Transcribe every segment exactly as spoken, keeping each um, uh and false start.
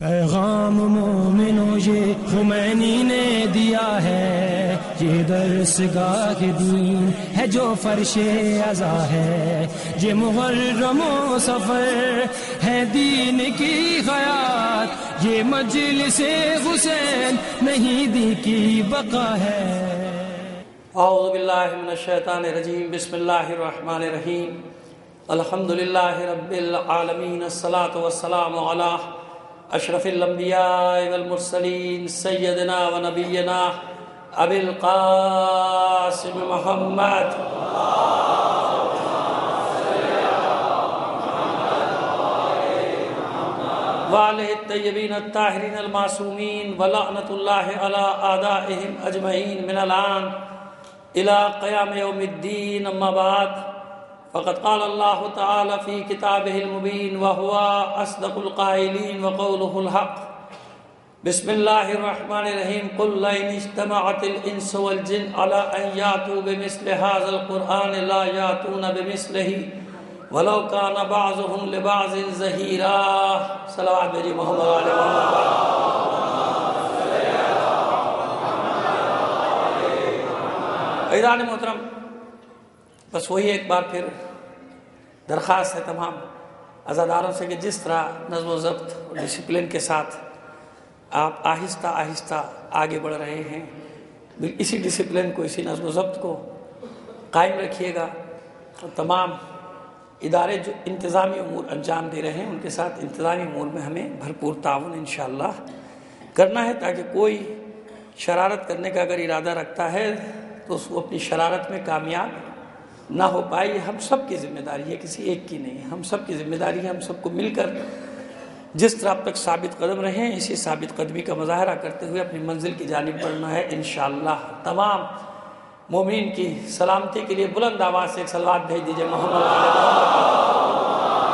پیغام مومنوں یہ خمینی نے دیا ہے، یہ درس گاہ دین ہے جو فرش ازا ہے، یہ محرم و سفر ہے دین کی حیات، یہ مجلس حسین نہیں دی کی بقا ہے۔ اعوذ باللہ من الشیطان الرجیم، بسم اللہ الرحمن الرحیم، الحمدللہ رب العالمین، الصلاة والسلام علی اشرف الانبیاء والمرسلین، سیدنا و نبینا ابی القاسم محمد وآلہ الطیبین الطاہرین المعصومین، ولعنۃ اللہ علی اعدائہم اجمعین من الآن الى قیام یوم الدین، اما بعد فقد قال اللہ تعالی فی کتابہ المبین وہو اصدق القائلین وقولہ الحق۔ بسم اللہ الرحمن الرحیم، قل لئن اجتمعت الانس والجن علی ان یاتوا بمثل ھذا القرآن لا یاتون بمثلہ ولو کان بعضهم لبعض ظہیرا۔ صلوات بھیجیے محمد علیہ محمد۔ عزیزان محترم، بس وہی ایک بار پھر درخواست ہے تمام عزاداروں سے کہ جس طرح نظم و ضبط اور ڈسپلن کے ساتھ آپ آہستہ آہستہ آگے بڑھ رہے ہیں، اسی ڈسپلن کو، اسی نظم و ضبط کو قائم رکھیے گا، اور تمام ادارے جو انتظامی امور انجام دے رہے ہیں ان کے ساتھ انتظامی امور میں ہمیں بھرپور تعاون انشاءاللہ کرنا ہے، تاکہ کوئی شرارت کرنے کا اگر ارادہ رکھتا ہے تو اس کو اپنی شرارت میں کامیاب نہ ہو پائے۔ یہ ہم سب کی ذمہ داری ہے، کسی ایک کی نہیں، ہم سب کی ذمہ داری ہے۔ ہم سب کو مل کر جس طرح اب تک ثابت قدم رہے ہیں، اسی ثابت قدمی کا مظاہرہ کرتے ہوئے اپنی منزل کی جانب بڑھنا ہے انشاءاللہ۔ تمام مومنین کی سلامتی کے لیے بلند آواز سے ایک صلوات بھیج دیجئے محمد علیہ محمد۔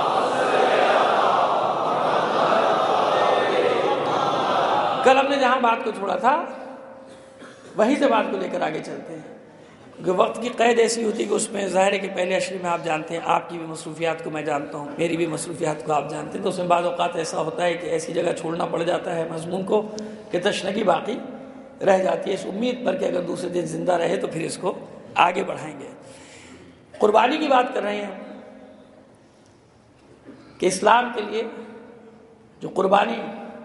کل ہم نے جہاں بات کو چھوڑا تھا وہیں سے بات کو لے کر آگے چلتے ہیں، کہ وقت کی قید ایسی ہوتی ہے کہ اس میں ظاہر ہے کہ پہلے اشرے میں آپ جانتے ہیں، آپ کی بھی مصروفیات کو میں جانتا ہوں، میری بھی مصروفیات کو آپ جانتے ہیں، تو اس میں بعض اوقات ایسا ہوتا ہے کہ ایسی جگہ چھوڑنا پڑ جاتا ہے مضمون کو کہ تشنگی باقی رہ جاتی ہے، اس امید پر کہ اگر دوسرے دن زندہ رہے تو پھر اس کو آگے بڑھائیں گے۔ قربانی کی بات کر رہے ہیں کہ اسلام کے لیے جو قربانی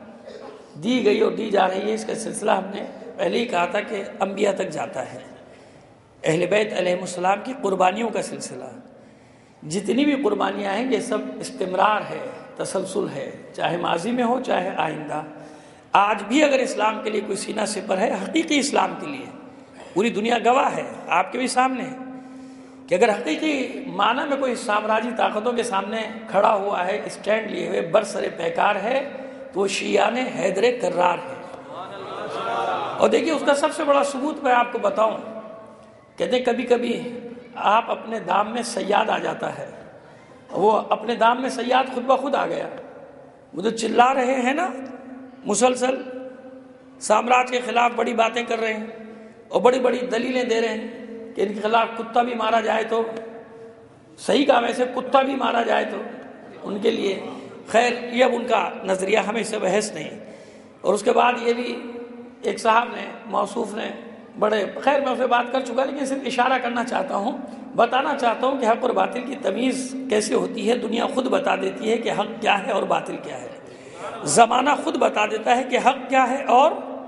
دی گئی اور دی جا رہی ہے، اس کا سلسلہ ہم نے پہلے ہی کہا تھا کہ انبیاء تک جاتا ہے، اہل بیت علیہ السلام کی قربانیوں کا سلسلہ، جتنی بھی قربانیاں ہیں یہ سب استمرار ہے، تسلسل ہے، چاہے ماضی میں ہو چاہے آئندہ۔ آج بھی اگر اسلام کے لیے کوئی سینہ سپر ہے، حقیقی اسلام کے لیے، پوری دنیا گواہ ہے، آپ کے بھی سامنے ہے کہ اگر حقیقی معنی میں کوئی سامراجی طاقتوں کے سامنے کھڑا ہوا ہے، اسٹینڈ لیے ہوئے برسر پیکار ہے، تو وہ شیعان حیدر کرار ہے۔ اور دیکھیے اس کا سب سے بڑا ثبوت میں آپ کو بتاؤں، کہتے ہیں کبھی کبھی آپ اپنے دام میں سیاد آ جاتا ہے، وہ اپنے دام میں سیاد خود بخود آ گیا، وہ جو چلا رہے ہیں نا مسلسل، سامراج کے خلاف بڑی باتیں کر رہے ہیں اور بڑی بڑی دلیلیں دے رہے ہیں کہ ان کے خلاف کتا بھی مارا جائے تو صحیح کام، ایسے کتا بھی مارا جائے تو ان کے لیے خیر، یہ اب ان کا نظریہ، ہمیں اس سے بحث نہیں۔ اور اس کے بعد یہ بھی ایک صاحب نے، موصوف نے، بڑے، خیر میں اسے بات کر چکا، لیکن صرف اشارہ کرنا چاہتا ہوں، بتانا چاہتا ہوں کہ حق اور باطل کی تمیز کیسے ہوتی ہے۔ دنیا خود بتا دیتی ہے کہ حق کیا ہے اور باطل کیا ہے، زمانہ خود بتا دیتا ہے کہ حق کیا ہے اور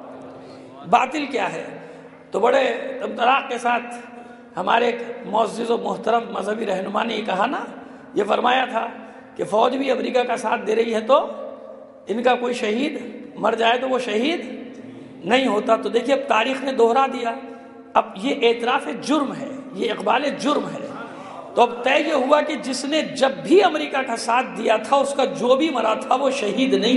باطل کیا ہے۔ تو بڑے طلاق کے ساتھ ہمارے ایک معزز و محترم مذہبی رہنما نے یہ کہا نا، یہ فرمایا تھا کہ فوج بھی امریکہ کا ساتھ دے رہی ہے تو ان کا کوئی شہید مر جائے تو وہ شہید نہیں ہوتا۔ تو دیکھیے اب تاریخ نے دوہرا دیا، اب یہ اعتراف جرم ہے، یہ اقبال جرم ہے۔ تو اب طے یہ ہوا کہ جس نے جب بھی امریکہ کا ساتھ دیا تھا، اس کا جو بھی مرا تھا وہ شہید نہیں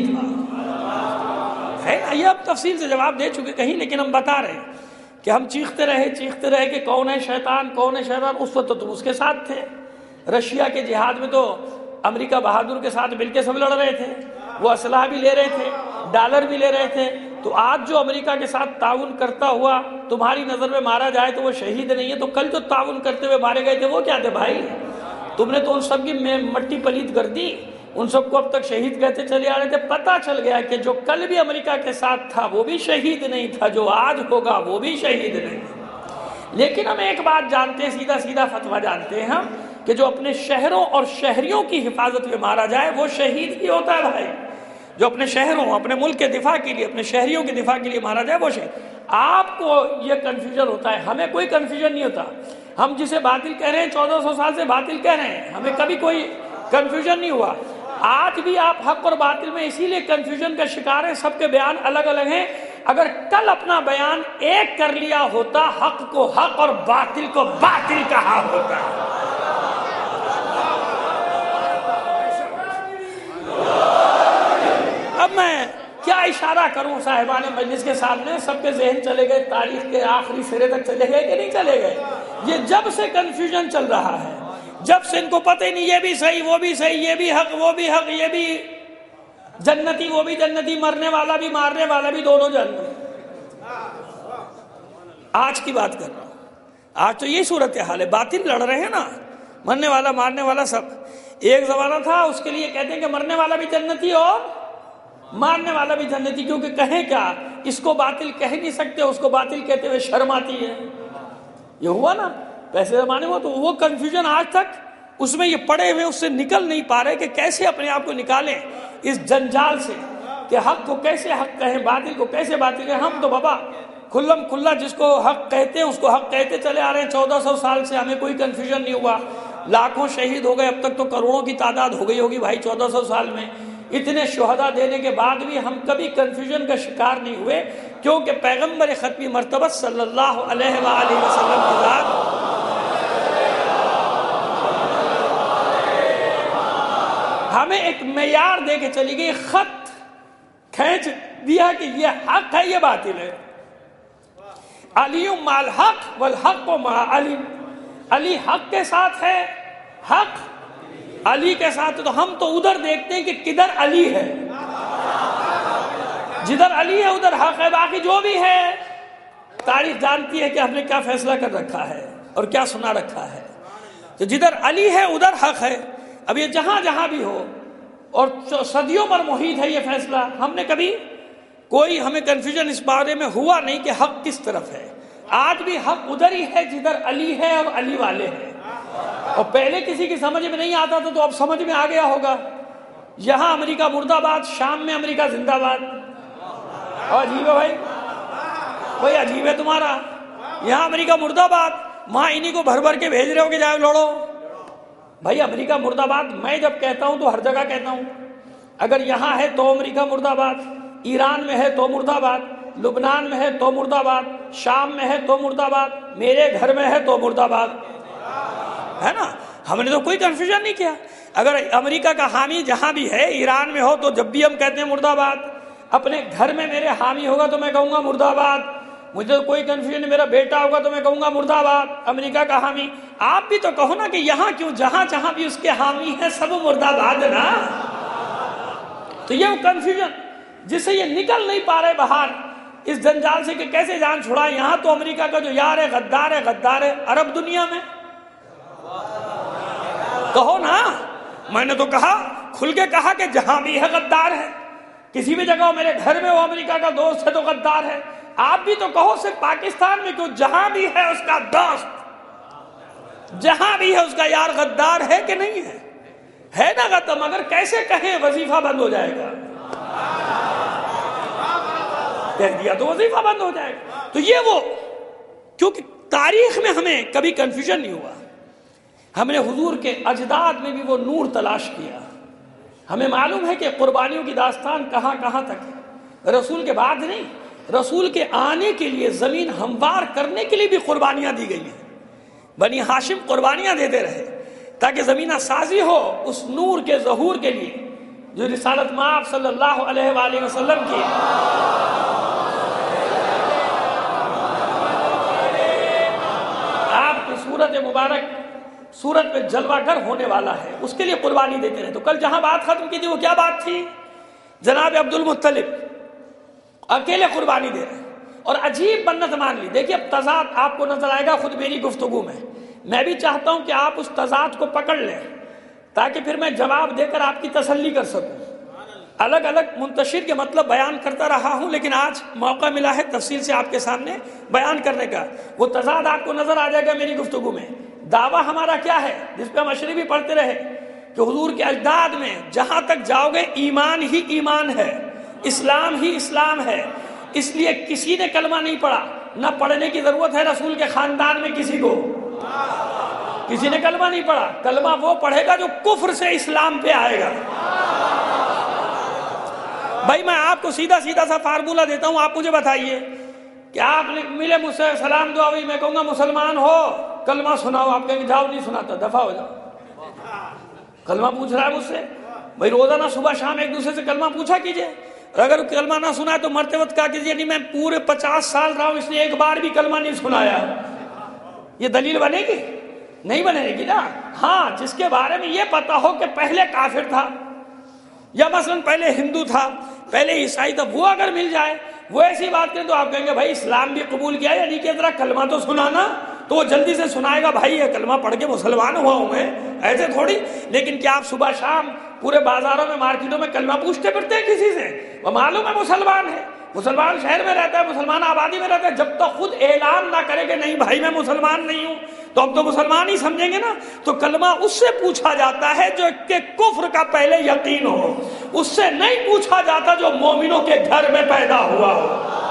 تھا، ہے نا؟ یہ اب تفصیل سے جواب دے چکے کہیں، لیکن ہم بتا رہے ہیں کہ ہم چیختے رہے چیختے رہے کہ کون ہے شیطان، کون ہے شیطان، اس وقت تو تم اس کے ساتھ تھے۔ رشیا کے جہاد میں تو امریکہ بہادر کے ساتھ مل کے سب لڑ رہے تھے، وہ اسلحہ بھی لے رہے تھے، ڈالر بھی لے رہے تھے۔ تو آج جو امریکہ کے ساتھ تعاون کرتا ہوا تمہاری نظر میں مارا جائے تو وہ شہید نہیں ہے، تو کل جو تعاون کرتے ہوئے مارے گئے تھے وہ کیا تھے بھائی؟ تم نے تو ان سب کی مٹی پلیت کر دی۔ ان سب کو اب تک شہید کہتے چلے آ رہے تھے. پتہ چل گیا کہ جو کل بھی امریکہ کے ساتھ تھا وہ بھی شہید نہیں تھا, جو آج ہوگا وہ بھی شہید نہیں. لیکن ہم ایک بات جانتے ہیں, سیدھا سیدھا فتویٰ جانتے ہیں ہم, کہ جو اپنے شہروں اور شہریوں کی حفاظت میں مارا جائے وہ شہید ہی ہوتا ہے بھائی. جو اپنے شہروں, اپنے ملک کے دفاع کے لیے, اپنے شہریوں کے دفاع کے لیے مارا جائے وہ شہید. آپ کو یہ کنفیوژن ہوتا ہے, ہمیں کوئی کنفیوژن نہیں ہوتا. ہم جسے باطل کہہ رہے ہیں چودہ سو سال سے باطل کہہ رہے ہیں, ہمیں کبھی کوئی کنفیوژن نہیں ہوا. آج بھی آپ حق اور باطل میں اسی لیے کنفیوژن کا شکار ہیں, سب کے بیان الگ الگ ہیں. اگر کل اپنا بیان ایک کر لیا ہوتا, حق کو حق اور باطل کو باطل کہا ہوتا. اب میں کیا اشارہ کروں صاحبان مجلس کے سامنے, سب کے ذہن چلے گئے تاریخ کے آخری سرے تک چلے گئے کہ نہیں چلے گئے؟ یہ جب سے کنفیوژن چل رہا ہے, جب سے ان کو پتہ ہی نہیں یہ بھی صحیح وہ بھی صحیح, یہ بھی حق وہ بھی حق, یہ بھی جنتی وہ بھی جنتی, مرنے والا بھی مارنے والا بھی دونوں جنتی. آج کی بات کر رہا ہوں, آج تو یہ صورتحال ہے. باطل لڑ رہے ہیں نا, مرنے والا مارنے والا سب. ایک زمانہ تھا اس کے لیے کہتے ہیں کہ مرنے والا بھی جنتی اور مارنے والا بھی جنتی, کیونکہ کہیں کیا, اس کو باطل کہہ نہیں سکتے, اس کو باطل کہتے ہوئے شرم آتی ہے. یہ ہوا نا پیسے زمانے میں. تو وہ کنفیوژن آج تک اس میں یہ پڑے ہوئے, اس سے نکل نہیں پا رہے کہ کیسے اپنے آپ کو نکالیں اس جنجال سے, کہ حق کو کیسے حق کہیں, باطل کو کیسے باطل کہیں. ہم تو بابا کھلم کھلا جس کو حق کہتے ہیں اس کو حق کہتے چلے آ رہے ہیں چودہ سو سال سے, ہمیں کوئی کنفیوژن نہیں ہوا. لاکھوں شہید ہو گئے, اب تک تو کروڑوں کی تعداد ہو گئی ہوگی بھائی چودہ سو سال میں. اتنے شہداء دینے کے بعد بھی ہم کبھی کنفیوژن کا شکار نہیں ہوئے, کیونکہ پیغمبر ختمی مرتبہ صلی اللہ علیہ وآلہ وسلم کی ذات ہمیں ایک معیار دے کے چلی گئی, خط کھینچ دیا کہ یہ حق ہے یہ باطل ہے. علی مع الحق والحق مع علی, علی حق کے ساتھ ہے, حق علی کے ساتھ. تو ہم تو ادھر دیکھتے ہیں کہ کدھر علی ہے, جدھر علی ہے ادھر حق ہے. باقی جو بھی ہے تاریخ جانتی ہے کہ ہم نے کیا فیصلہ کر رکھا ہے اور کیا سنا رکھا ہے. تو جدھر علی ہے ادھر حق ہے. اب یہ جہاں جہاں بھی ہو, اور صدیوں پر محیط ہے یہ فیصلہ, ہم نے کبھی کوئی ہمیں کنفیوژن اس بارے میں ہوا نہیں کہ حق کس طرف ہے. آج بھی حق ادھر ہی ہے جدھر علی ہے اور علی والے ہیں. اور پہلے کسی کی سمجھ میں نہیں آتا تھا, تو اب سمجھ میں آ گیا ہوگا. یہاں امریکہ مرد آباد, شام میں امریکہ زندہ باد. اور عجیب ہے بھائی, بھائی عجیب ہے تمہارا. یہاں امریکہ مرد آباد, وہاں انہی کو بھر بھر کے بھیج رہے ہو کہ جاؤ لڑو. بھائی امریکہ مرد آباد میں جب کہتا ہوں تو ہر جگہ کہتا ہوں. اگر یہاں ہے تو امریکہ مرد آباد, ایران میں ہے تو مرد آباد, لبنان میں ہے تو مرد آباد, شام میں ہے تو مرد آباد, میرے گھر میں ہے تو مرد آباد, ہے نا. ہم نے تو کوئی کنفیوژن نہیں کیا. اگر امریکہ کا حامی جہاں بھی ہے, ایران میں ہو تو جب بھی ہم کہتے ہیں مرد آباد. اپنے گھر میں میرے حامی ہوگا تو میں کہوں گا مرد آباد. مجھے تو کوئی کنفیوژن نہیں, میرا بیٹا ہوگا تو میں کہوں گا مرد آباد, امریکہ کا حامی. آپ بھی تو کہو نا کہ یہاں کیوں, جہاں جہاں بھی اس کے حامی ہیں سب مرد آباد نا. تو یہ وہ کنفیوژن جس سے یہ نکل نہیں پا رہے باہر اس جنجال سے کہ کیسے جان چھڑائے. یہاں تو امریکہ کا جو یار ہے غدار ہے, غدار ہے. عرب دنیا میں کہو نا, میں نے تو کہا کھل کے کہا کہ جہاں بھی ہے غدار ہے. کسی بھی جگہ میرے گھر میں وہ امریکہ کا دوست ہے تو غدار ہے. آپ بھی تو کہو صرف پاکستان میں کیوں, جہاں بھی ہے اس کا دوست, جہاں بھی ہے اس کا یار غدار ہے کہ نہیں ہے, ہے نا غدار. مگر کیسے کہیں وظیفہ بند ہو جائے گا, کہہ دیا تو وظیفہ بند ہو جائے گا. تو یہ وہ, کیونکہ تاریخ میں ہمیں کبھی کنفیوژن نہیں ہوا. ہم نے حضور کے اجداد میں بھی وہ نور تلاش کیا. ہمیں معلوم ہے کہ قربانیوں کی داستان کہاں کہاں تک ہے. رسول کے بعد نہیں, رسول کے آنے کے لیے زمین ہموار کرنے کے لیے بھی قربانیاں دی گئی ہیں. بنی ہاشم قربانیاں دیتے رہے تاکہ زمینہ سازی ہو اس نور کے ظہور کے لیے جو رسالت مآب صلی اللہ علیہ وآلہ وسلم کی. آپ کی صورت مبارک صورت میں جلوہ گر ہونے والا ہے, اس کے لیے قربانی دیتے رہے. تو کل جہاں بات ختم کی تھی وہ کیا بات تھی؟ جناب عبد المطلب اکیلے قربانی دے رہے اور عجیب منت مان لی. دیکھیے اب تضاد آپ کو نظر آئے گا خود میری گفتگو میں. میں بھی چاہتا ہوں کہ آپ اس تضاد کو پکڑ لیں تاکہ پھر میں جواب دے کر آپ کی تسلی کر سکوں. الگ الگ منتشر کے مطلب بیان کرتا رہا ہوں، لیکن آج موقع ملا ہے تفصیل سے آپ کے سامنے بیان کرنے کا. وہ تضاد آپ کو نظر آ جائے گا میری گفتگو میں. دعویٰ ہمارا کیا ہے، جس پہ ہم اشری بھی پڑھتے رہے، کہ حضور کے اجداد میں جہاں تک جاؤ گے ایمان ہی ایمان ہے، اسلام ہی اسلام ہے. اس لیے کسی نے کلمہ نہیں پڑھا، نہ پڑھنے کی ضرورت ہے رسول کے خاندان میں کسی کو. کسی نے کلمہ نہیں پڑھا. کلمہ وہ پڑھے گا جو کفر سے اسلام پہ آئے گا. بھائی میں آپ کو سیدھا سیدھا سا فارمولہ دیتا ہوں، آپ مجھے بتائیے کہ آپ ملے مجھ سے، سلام دعا ہوئی، میں کہوں گا مسلمان ہو، کلمہ سناؤ، آپ کہیں گے جاؤ نہیں سناتا، دفع ہو جاؤ. کلمہ پوچھ رہا ہے مجھ سے، بھائی روزانہ صبح شام ایک دوسرے سے کلمہ پوچھا کیجئے. اور اگر کلمہ نہ سنا ہے تو مرتے وقت کہا کیجئے نہیں میں پورے پچاس سال رہا ہوں، اس نے ایک بار بھی کلمہ نہیں سنایا. یہ دلیل بنے گی؟ نہیں بنے گی نا. ہاں جس کے بارے میں یہ پتا ہو کہ پہلے کافر تھا، یا مثلا پہلے ہندو تھا، پہلے عیسائی تھا، وہ اگر مل جائے وہ ایسی بات کریں تو آپ کہیں گے بھائی اسلام بھی قبول کیا ہے، یعنی کہ ذرا کلمہ تو سنانا. تو وہ جلدی سے سنائے گا بھائی یہ کلمہ پڑھ کے مسلمان ہوا ہوں میں، ایسے تھوڑی. لیکن کیا آپ صبح شام پورے بازاروں میں مارکیٹوں میں کلمہ پوچھتے پھرتے ہیں کسی سے؟ وہ معلوم ہے مسلمان ہے، مسلمان شہر میں رہتا ہے، مسلمان آبادی میں رہتا ہے، جب تک خود اعلان نہ کرے کہ نہیں بھائی میں مسلمان نہیں ہوں تو اب تو مسلمان ہی سمجھیں گے نا. تو کلمہ اس سے پوچھا جاتا ہے جو کہ کفر کا پہلے یقین ہو، اس سے نہیں پوچھا جاتا جو مومنوں کے گھر میں پیدا ہوا ہو،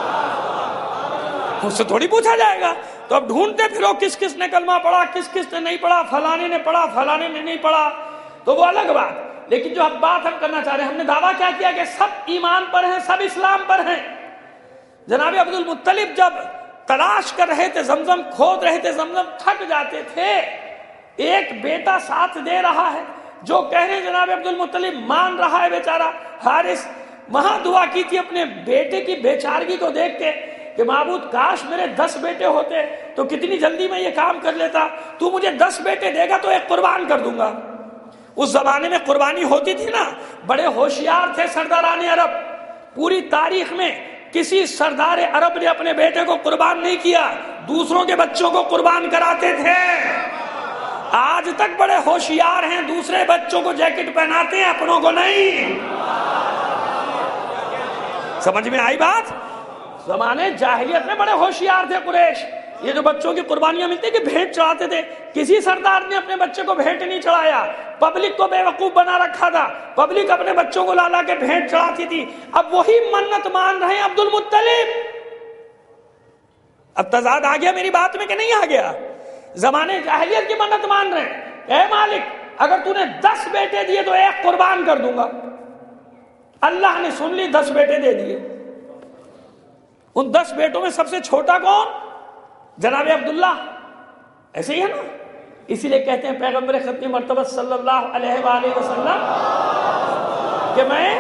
اس سے تھوڑی پوچھا جائے گا. تو اب ڈھونڈتے پھرو کس کس نے کلمہ پڑھا، کس کس نے نہیں پڑھا، فلانے نے پڑھا فلانے نے نہیں پڑھا، تو وہ الگ بات. لیکن جو اب بات ہم کرنا چاہ رہے ہیں، ہم نے دعویٰ کیا کیا کہ سب ایمان پر ہیں، سب اسلام پر ہیں. جناب عبد المطلب جب تلاش کر رہے تھے، زمزم کھود رہے تھے، زمزم تھک جاتے تھے، ایک بیٹا ساتھ دے رہا ہے، جو کہہ رہے جناب عبد المطلب مان رہا ہے بیچارہ حارث. وہاں دعا کی تھی اپنے بیٹے کی بیچارگی کو دیکھ کے کہ معبود کاش میرے دس بیٹے ہوتے تو کتنی جلدی میں یہ کام کر لیتا. تو مجھے دس بیٹے دے گا تو ایک قربان کر دوں گا. اس زمانے میں قربانی ہوتی تھی نا. بڑے ہوشیار تھے سرداران عرب. پوری تاریخ میں کسی سردار عرب نے اپنے بیٹے کو قربان نہیں کیا، دوسروں کے بچوں کو قربان کراتے تھے. آج تک بڑے ہوشیار ہیں، دوسرے بچوں کو جیکٹ پہناتے ہیں، اپنوں کو نہیں. سمجھ میں آئی بات؟ زمانے جاہلیت میں بڑے ہوشیار تھے قریش. یہ جو بچوں کی قربانیاں ملتی کہ بھیٹ چڑھاتے تھے، کسی سردار نے اپنے بچے کو بھیٹ نہیں چڑھایا. پبلک کو بے وقوف بنا رکھا تھا، پبلک اپنے بچوں کو لا لا کے بھیٹ چڑھاتی تھی. اب وہی منت مان رہے ہیں عبد المطلب. اب تضاد آ گیا میری بات میں کہ نہیں آ گیا؟ زمانے جاہلیت کی منت مان رہے ہیں، اے مالک اگر تو نے دس بیٹے دیے تو ایک قربان کر دوں گا. اللہ نے سن لی، دس بیٹے دے دیے. ان دس بیٹوں میں سب سے چھوٹا کون؟ جناب عبداللہ. ایسے ہی ہے نا. اسی لیے کہتے ہیں پیغمبر ختم مرتبہ صلی اللہ علیہ وآلہ وسلم کہ میں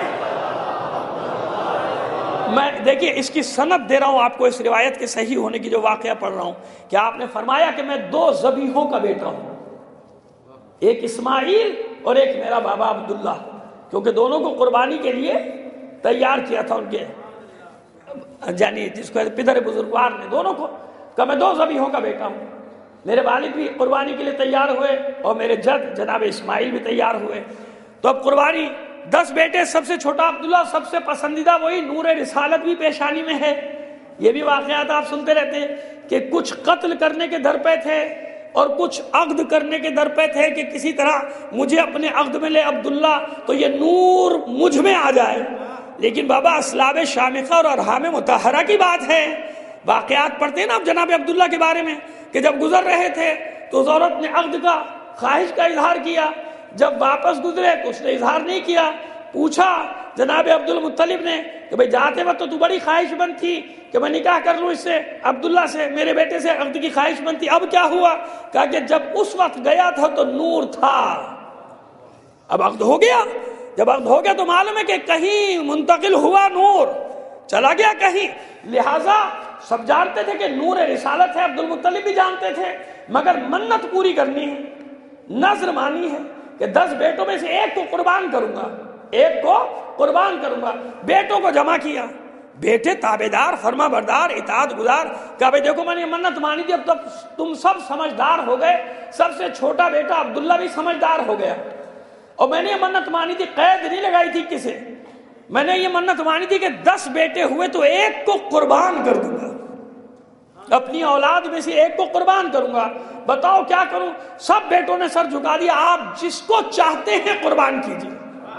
میں دیکھیے اس کی سند دے رہا ہوں آپ کو، اس روایت کے صحیح ہونے کی جو واقعہ پڑھ رہا ہوں، کہ آپ نے فرمایا کہ میں دو ذبیحوں کا بیٹا ہوں، ایک اسماعیل اور ایک میرا بابا عبداللہ، کیونکہ دونوں کو قربانی کے لیے تیار کیا تھا ان کے یعنی جس کو پدر بزرگوار نے، دونوں کو کہ میں دو ذبیحوں کا بیٹا ہوں. میرے والد بھی قربانی کے لیے تیار ہوئے اور میرے جد جناب اسماعیل بھی تیار ہوئے. تو اب قربانی دس بیٹے، سب سے چھوٹا عبداللہ، سب سے پسندیدہ وہی، نور رسالت بھی پیشانی میں ہے. یہ بھی واقعات آپ سنتے رہتے ہیں کہ کچھ قتل کرنے کے در پہ تھے اور کچھ عقد کرنے کے در پہ تھے کہ کسی طرح مجھے اپنے عقد میں لے عبداللہ تو یہ نور مجھ میں آ جائے. لیکن بابا اسلاب شامخہ اور ارحام مطہرہ کی بات ہے. واقعات پڑھتے ہیں نا اب جناب عبداللہ کے بارے میں کہ جب گزر رہے تھے تو اس عورت نے عقد کا، خواہش کا اظہار کیا. جب واپس گزرے تو اس نے اظہار نہیں کیا. پوچھا جناب عبد المطلب نے کہ بھئی جاتے وقت تو تو بڑی خواہش مند تھی کہ میں نکاح کر لوں اس سے، عبداللہ سے، میرے بیٹے سے عقد کی خواہش مند تھی، اب کیا ہوا؟ کہا کہ جب اس وقت گیا تھا تو نور تھا، اب عقد ہو گیا. جب عقد ہو گیا تو معلوم ہے کہ کہیں منتقل ہوا، نور چلا گیا کہیں. لہٰذا سب جانتے تھے کہ نور رسالت ہے، عبد المطلب بھی جانتے تھے، مگر منت پوری کرنی ہے، نذر مانی ہے کہ دس بیٹوں میں سے ایک کو قربان کروں گا، ایک کو قربان کروں گا. بیٹوں کو جمع کیا، بیٹے تابعدار، فرما بردار، اطاعت گزار. کہا بھائی دیکھو میں نے منت مانی تھی، اب تب تم سب سمجھدار ہو گئے. سب سے چھوٹا بیٹا عبداللہ بھی سمجھدار ہو گیا. اور میں نے یہ منت مانی تھی، قید نہیں لگائی تھی کسے، میں نے یہ منت مانی تھی کہ دس بیٹے ہوئے تو ایک کو قربان کر دوں گا، اپنی اولاد میں سے ایک کو قربان کروں گا، بتاؤ کیا کروں؟ سب بیٹوں نے سر جھکا دیا، آپ جس کو چاہتے ہیں قربان کیجیے،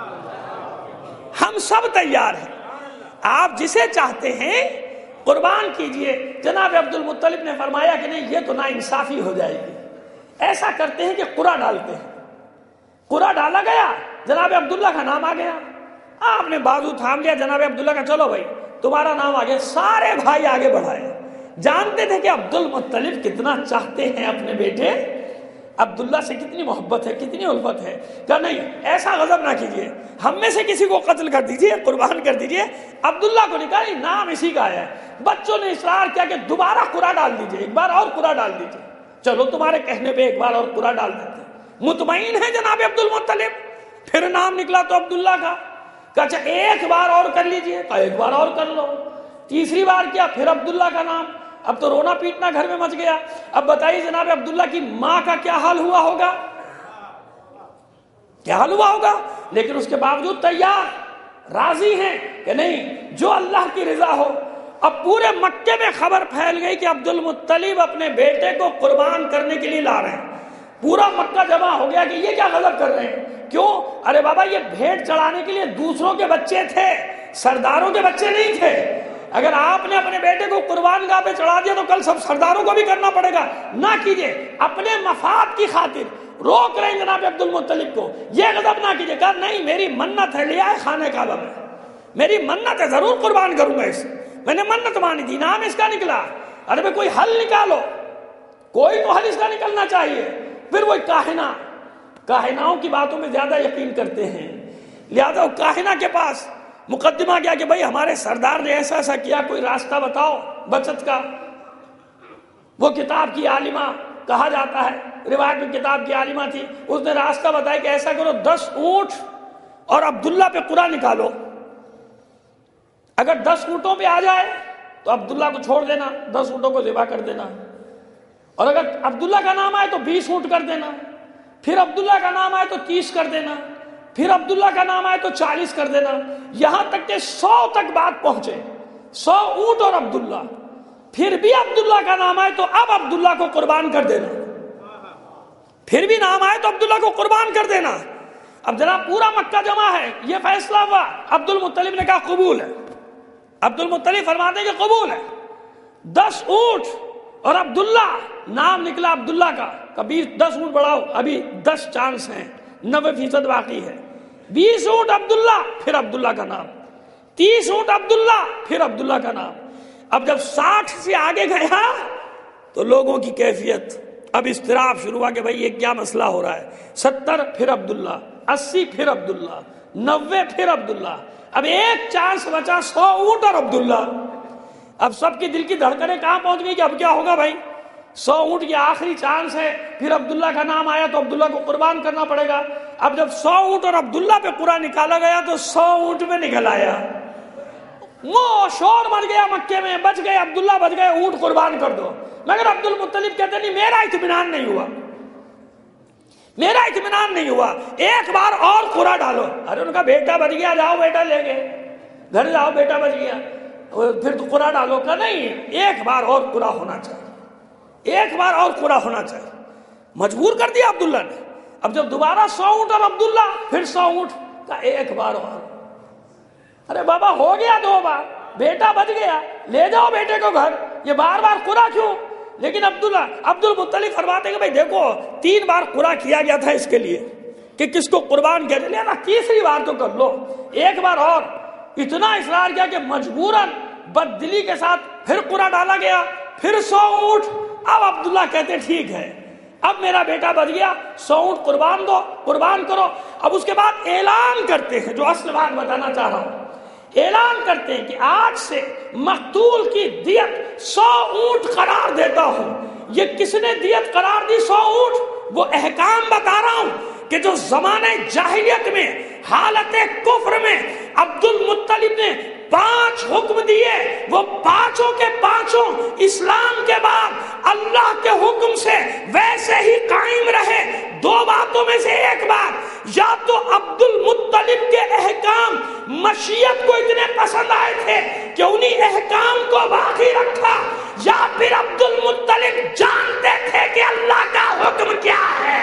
ہم سب تیار ہیں، آپ جسے چاہتے ہیں قربان کیجیے۔ جناب عبد المطلب نے فرمایا کہ نہیں، یہ تو ناانصافی ہو جائے گی، ایسا کرتے ہیں کہ قرعہ ڈالتے ہیں۔ قرعہ ڈالا گیا، جناب عبداللہ کا نام آ گیا، آپ نے بازو تھام لیا جناب عبداللہ کا، چلو بھائی تمہارا نام آ گیا، سارے بھائی آگے بڑھائے، جانتے تھے کہ عبد المطلب کتنا چاہتے ہیں اپنے بیٹے عبداللہ سے، کتنی محبت ہے، کتنی الفت ہے، کہ نہیں ایسا غضب نہ کیجیے، ہم میں سے کسی کو قتل کر دیجیے، قربان کر دیجیے۔ عبداللہ کو نکالی، نام اسی کا ہے۔ بچوں نے اصرار کیا کہ دوبارہ قرعہ ڈال دیجیے، ایک بار اور قرعہ ڈال دیجیے، چلو تمہارے کہنے پہ ایک بار اور قرعہ ڈال دیتے ہیں۔ مطمئن ہے جناب عبد المطلب، پھر نام نکلا تو عبداللہ کا، کہا اچھا ایک بار اور کر لیجیے، کہا ایک بار اور کر لو، تیسری بار کیا، پھر عبداللہ کا نام۔ اب تو رونا پیٹنا گھر میں مچ گیا۔ اب بتائیے جناب عبداللہ کی ماں کا کیا حال ہوا ہوگا، کیا حال ہوا ہوگا، لیکن اس کے باوجود تیار، راضی ہیں کہ نہیں جو اللہ کی رضا ہو۔ اب پورے مکے میں خبر پھیل گئی کہ عبد المطلب اپنے بیٹے کو قربان کرنے کے لیے لا رہے ہیں، پورا مکہ جمع ہو گیا کہ یہ کیا غضب کر رہے ہیں، کیوں؟ ارے بابا یہ بھیڑ چڑھانے کے لیے دوسروں کے بچے تھے، سرداروں کے بچے نہیں تھے، اگر آپ نے اپنے بیٹے کو قربان گاہ پہ چڑھا دیا تو کل سب سرداروں کو بھی کرنا پڑے گا، نہ کیجئے، اپنے مفاد کی خاطر روک رہے ہیں جناب عبد المطلب کو، یہ غضب نہ کیجئے، کہا نہیں میری منت ہے، لے آئے خانہ کعبہ میں، میری منت ہے، ضرور قربان کروں گا اسے، میں نے منت مانی تھی، نام اس کا نکلا، ارے بھائی کوئی حل نکالو، کوئی تو حل اس کا نکلنا چاہیے۔ پھر وہ کاہنہ، کاہناؤں کی باتوں میں زیادہ یقین کرتے ہیں، لہذا وہ کاہنہ کے پاس مقدمہ کیا کہ بھائی ہمارے سردار نے ایسا ایسا کیا، کوئی راستہ بتاؤ بچت کا۔ وہ کتاب کی عالمہ کہا جاتا ہے، روایت میں کتاب کی عالمہ تھی، اس نے راستہ بتایا کہ ایسا کرو دس اونٹ اور عبداللہ پہ قرعہ نکالو، اگر دس اونٹوں پہ آ جائے تو عبداللہ کو چھوڑ دینا، دس اونٹوں کو ذبح کر دینا، اور اگر عبداللہ کا نام آئے تو بیس اونٹ کر دینا، پھر عبداللہ کا نام آئے تو تیس کر دینا، پھر عبداللہ کا نام آئے تو چالیس کر دینا، یہاں تک کہ سو تک بات پہنچے، سو اونٹ اور عبداللہ، پھر بھی عبداللہ کا نام آئے تو اب عبداللہ کو قربان کر دینا، پھر بھی نام آئے تو عبداللہ کو قربان کر دینا۔ اب جناب پورا مکہ جمع ہے، یہ فیصلہ ہوا، عبد المطلب نے کہا قبول ہے، عبد المطلب فرماتے ہیں کہ قبول ہے، دس اونٹ اور عبداللہ، نام نکلا عبداللہ کا، کبھی دس اونٹ بڑھاؤ، ابھی دس چانس ہیں، نوے فیصد باقی ہے، بیس اونٹ عبداللہ، پھر عبداللہ کا نام، تیس اونٹ عبداللہ، پھر عبداللہ کا نام۔ اب جب ساٹھ سے آگے گیا تو لوگوں کی کیفیت، اب اضطراب شروع ہوا کہ بھائی یہ کیا مسئلہ ہو رہا ہے، ستر پھر عبداللہ، اسی پھر عبداللہ، نوے پھر عبداللہ، اب ایک چانس بچا، سو اونٹ اور عبداللہ۔ اب سب کی دل کی دھڑکنیں کہاں پہنچ گئی کہ اب کیا ہوگا بھائی، سو اونٹ کی آخری چانس ہے، پھر عبداللہ کا نام آیا تو عبداللہ کو قربان کرنا پڑے گا۔ اب جب سو اونٹ اور عبداللہ پہ قرعہ نکالا گیا تو سو اونٹ میں نکل آیا، وہ شور مر گیا مکے میں، بچ گئے عبداللہ، بچ گئے، اونٹ قربان کر دو۔ مگر عبد المطلب کہتے نہیں میرا اطمینان نہیں ہوا، میرا اطمینان نہیں ہوا، ایک بار اور قرعہ ڈالو۔ ارے ان کا بیٹا بچ گیا، جاؤ بیٹا لے گئے، گھر جاؤ بیٹا بچ گیا، پھر تو قرعہ ڈالو، کا نہیں ایک بار اور قرعہ ہونا چاہیے، ایک بار اور قرعہ ہونا چاہیے، مجبور کر دیا عبداللہ نے۔ اب جب دوبارہ سو اونٹ اور عبداللہ، پھر سو اونٹ کا ایک بار اور، ارے بابا ہو گیا دو بار، بیٹا بچ گیا، لے جاؤ بیٹے کو گھر، یہ بار بار قرعہ کیوں؟ لیکن عبداللہ عبد المطلب فرماتے ہیں کہ بھائی دیکھو تین بار قرعہ کیا گیا تھا اس کے لیے کہ کس کو قربان کیا جائے، تیسری بار تو کر لو، ایک بار اور۔ اتنا اصرار کیا کہ مجبوراً بددلی کے ساتھ پھر قرعہ ڈالا گیا، پھر سو اونٹ۔ اب عبداللہ کہتے ٹھیک ہے، اب میرا بیٹا بچ گیا، سو اونٹ قربان دو، قربان کرو۔ اب اس کے بعد اعلان کرتے ہیں، جو اصل بات بتانا چاہ رہا ہوں، اعلان کرتے ہیں کہ آج سے مقتول کی دیت سو اونٹ قرار دیتا ہوں۔ یہ کس نے دیت قرار دی؟ سو اونٹ۔ وہ احکام بتا رہا ہوں کہ جو زمانے جاہلیت میں، حالت کفر میں عبد المطلب نے پانچ حکم دیے، وہ پانچوں کے پانچوں اسلام کے بعد اللہ کے حکم سے ویسے ہی قائم رہے۔ دو باتوں میں سے ایک بات یا تو عبد المطلب کے احکام مشیت کو اتنے پسند آئے تھے کہ انہی احکام کو باقی رکھا، یا پھر عبد المطلب جانتے تھے کہ اللہ کا حکم کیا ہے۔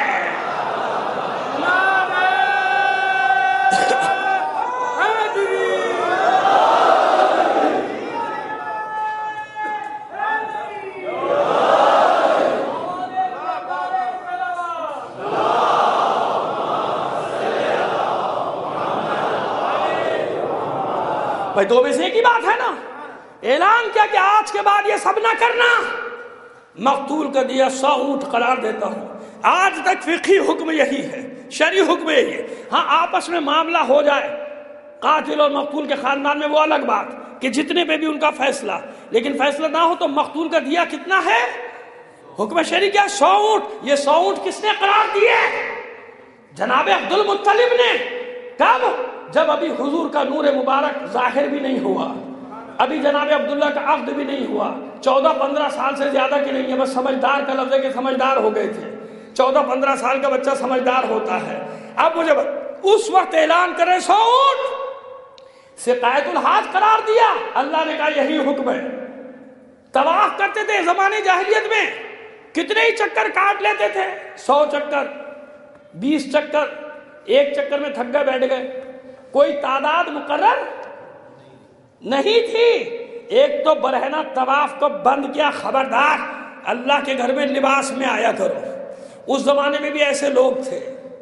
بھائی دو میں سے ایک ہی بات ہے نا، اعلان کیا کہ آج کے بعد یہ سب نہ کرنا، مقتول کا دیا سو اونٹ قرار دیتا ہوں۔ آج تک فقہی حکم یہی ہے، شرعی حکم یہی ہے۔ ہاں آپس میں معاملہ ہو جائے قاتل اور مقتول کے خاندان میں وہ الگ بات کہ جتنے پہ بھی ان کا فیصلہ، لیکن فیصلہ نہ ہو تو مقتول کا دیا کتنا ہے؟ حکم شرعی کیا؟ سو اونٹ۔ یہ سو اونٹ کس نے قرار دیے؟ جناب عبد المطلب نے۔ کب؟ جب ابھی حضور کا نور مبارک ظاہر بھی نہیں ہوا، ابھی جناب عبداللہ کا عقد بھی نہیں ہوا، چودہ پندرہ سال سے زیادہ کی نہیں ہے، بس سمجھدار کا لفظ ہے کہ سمجھدار ہو گئے تھے، چودہ پندرہ سال کا بچہ سمجھدار ہوتا ہے۔ اب مجھے اس وقت اعلان کرے سو اونٹ، سقایت الحاج قرار دیا، اللہ نے کہا یہی حکم ہے۔ طواف کرتے تھے زمانے جاہلیت میں، کتنے ہی چکر کاٹ لیتے تھے، سو چکر، بیس چکر، ایک چکر میں تھک گئے بیٹھ گئے، کوئی تعداد مقرر نہیں تھی۔ ایک تو برہنہ طواف کو بند کیا، خبردار اللہ کے گھر میں لباس میں آیا کرو۔ اس زمانے میں بھی ایسے لوگ تھے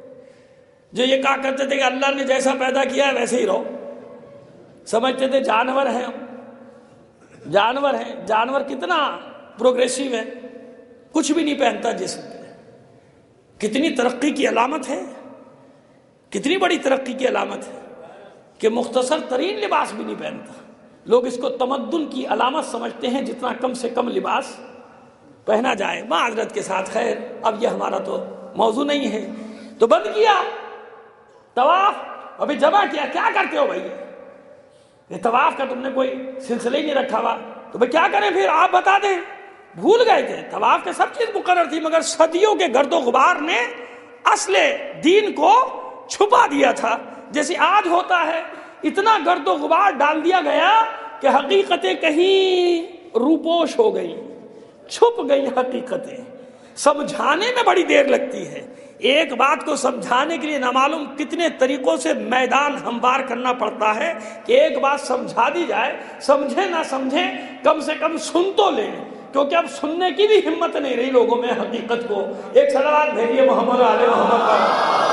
جو یہ کہا کرتے تھے کہ اللہ نے جیسا پیدا کیا ہے ویسے ہی رہو، سمجھتے تھے جانور ہیں ہم، جانور ہیں۔ جانور کتنا پروگریسیو ہے، کچھ بھی نہیں پہنتا جسم پہ، کتنی ترقی کی علامت ہے، کتنی بڑی ترقی کی علامت ہے کہ مختصر ترین لباس بھی نہیں پہنتا۔ لوگ اس کو تمدن کی علامت سمجھتے ہیں، جتنا کم سے کم لباس پہنا جائے۔ معذرت کے ساتھ، خیر اب یہ ہمارا تو موضوع نہیں ہے۔ تو بند کیا طواف، ابھی جمع کیا، کیا کرتے ہو بھائی؟ یہ طواف کا تم نے کوئی سلسلہ ہی نہیں رکھا ہوا، تو بھائی کیا کریں پھر؟ آپ بتا دیں۔ بھول گئے تھے، طواف کے سب چیز مقرر تھی، مگر صدیوں کے گرد و غبار نے اصل دین کو چھپا دیا تھا۔ جیسے آج ہوتا ہے، اتنا گرد و غبار ڈال دیا گیا کہ حقیقتیں کہیں روپوش ہو گئی، چھپ گئی حقیقتیں۔ سمجھانے میں بڑی دیر لگتی ہے، ایک بات کو سمجھانے کے لیے نامعلوم کتنے طریقوں سے میدان ہموار کرنا پڑتا ہے کہ ایک بات سمجھا دی جائے، سمجھے نہ سمجھے کم سے کم سن تو لیں، کیونکہ اب سننے کی بھی ہمت نہیں رہی لوگوں میں حقیقت کو۔ ایک صلوات بھیجیے محمد علیہ محمد پر۔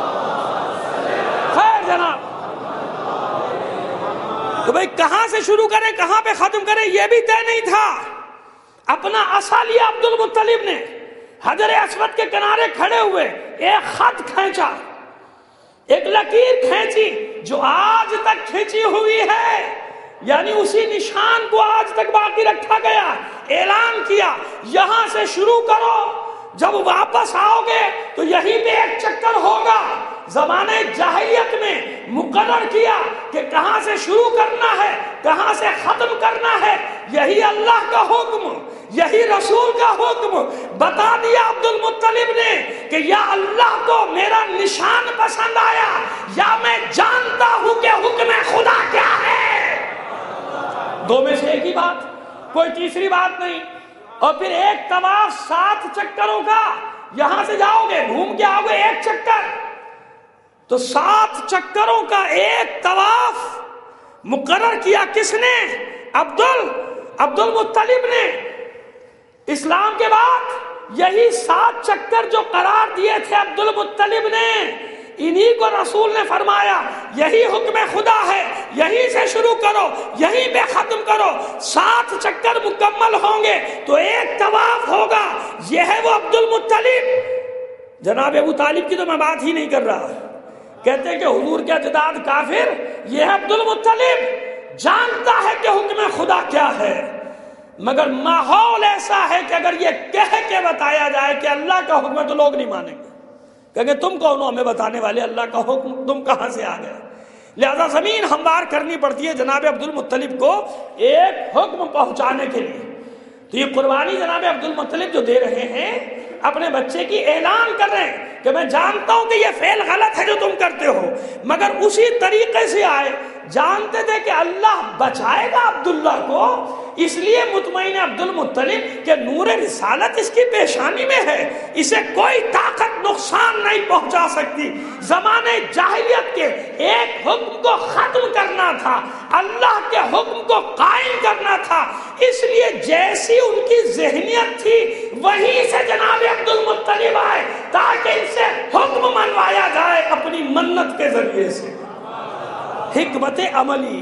خیر جناب، تو بھئی کہاں سے شروع کریں کہاں پہ ختم کریں یہ بھی طے نہیں تھا۔ اپنا عصا لیا عبد المطلب نے، حجر اسود کے کنارے کھڑے ہوئے، ایک خط کھینچا، ایک لکیر کھینچی جو آج تک کھینچی ہوئی ہے، یعنی اسی نشان کو آج تک باقی رکھا گیا۔ اعلان کیا یہاں سے شروع کرو، جب واپس آؤ گے تو یہیں پہ ایک چکر ہوگا۔ زمانے جاہلیت میں مقرر کیا کہ کہاں سے شروع کرنا ہے، کہاں سے ختم کرنا ہے، یہی اللہ کا حکم، یہی رسول کا حکم۔ بتا دیا عبد المطلب نے کہ یا اللہ کو میرا نشان پسند آیا، یا میں جانتا ہوں کہ حکم خدا کیا ہے۔ دو میں سے ایک ہی بات، کوئی تیسری بات نہیں۔ اور پھر ایک طواف سات چکروں کا، یہاں سے جاؤ گے گھوم کے آؤ گے ایک چکر، تو سات چکروں کا ایک طواف مقرر کیا کس نے؟ عبد عبد المطلب نے۔ اسلام کے بعد یہی سات چکر جو قرار دیے تھے عبد المطلب نے، انہی کو رسول نے فرمایا یہی حکم خدا ہے، یہی سے شروع کرو، یہی پہ ختم کرو۔ سات چکر مکمل ہوں گے تو ایک طواف ہوگا، یہ ہے وہ عبد المطلب۔ جناب ابو طالب کی تو میں بات ہی نہیں کر رہا، کہتے ہیں کہ حضور کے اجداد کافر، یہ ہے عبد المطلب، جانتا ہے کہ حکم خدا کیا ہے، مگر ماحول ایسا ہے کہ اگر یہ کہہ کے بتایا جائے کہ اللہ کا حکم ہے تو لوگ نہیں مانیں گے، کہیں تم کون ہو ہمیں بتانے والے، اللہ کا حکم تم کہاں سے آ گئے۔ لہذا زمین ہموار کرنی پڑتی ہے جناب عبد المطلب کو ایک حکم پہنچانے کے لیے۔ تو یہ قربانی جناب عبد المطلب جو دے رہے ہیں اپنے بچے کی اعلان کر رہے ہیں کہ میں جانتا ہوں کہ یہ فعل غلط ہے جو تم کرتے ہو، مگر اسی طریقے سے آئے، جانتے تھے کہ اللہ بچائے گا عبداللہ کو، اس لیے مطمئن عبد المطلب کہ نور رسالت اس کی پیشانی میں ہے، اسے کوئی طاقت نقصان نہیں پہنچا سکتی۔ زمانے جاہلیت کے ایک حکم کو ختم کرنا تھا، اللہ کے حکم کو قائم کرنا تھا، اس لیے جیسی ان کی ذہنیت تھی وہیں سے جناب عبد المطلب آئے تاکہ ان سے حکم منوایا جائے اپنی منت کے ذریعے سے۔ حکمت عملی،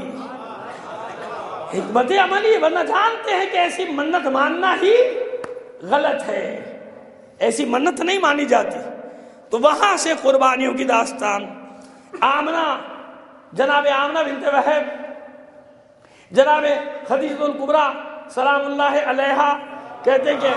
حکمت عملی، ورنہ جانتے ہیں کہ ایسی منت ماننا ہی غلط ہے، ایسی منت نہیں مانی جاتی۔ تو وہاں سے قربانیوں کی داستان، آمنہ، جناب آمنہ بنت وہب، جناب خدیجہ الکبریٰ سلام اللہ علیہا کہتے کہ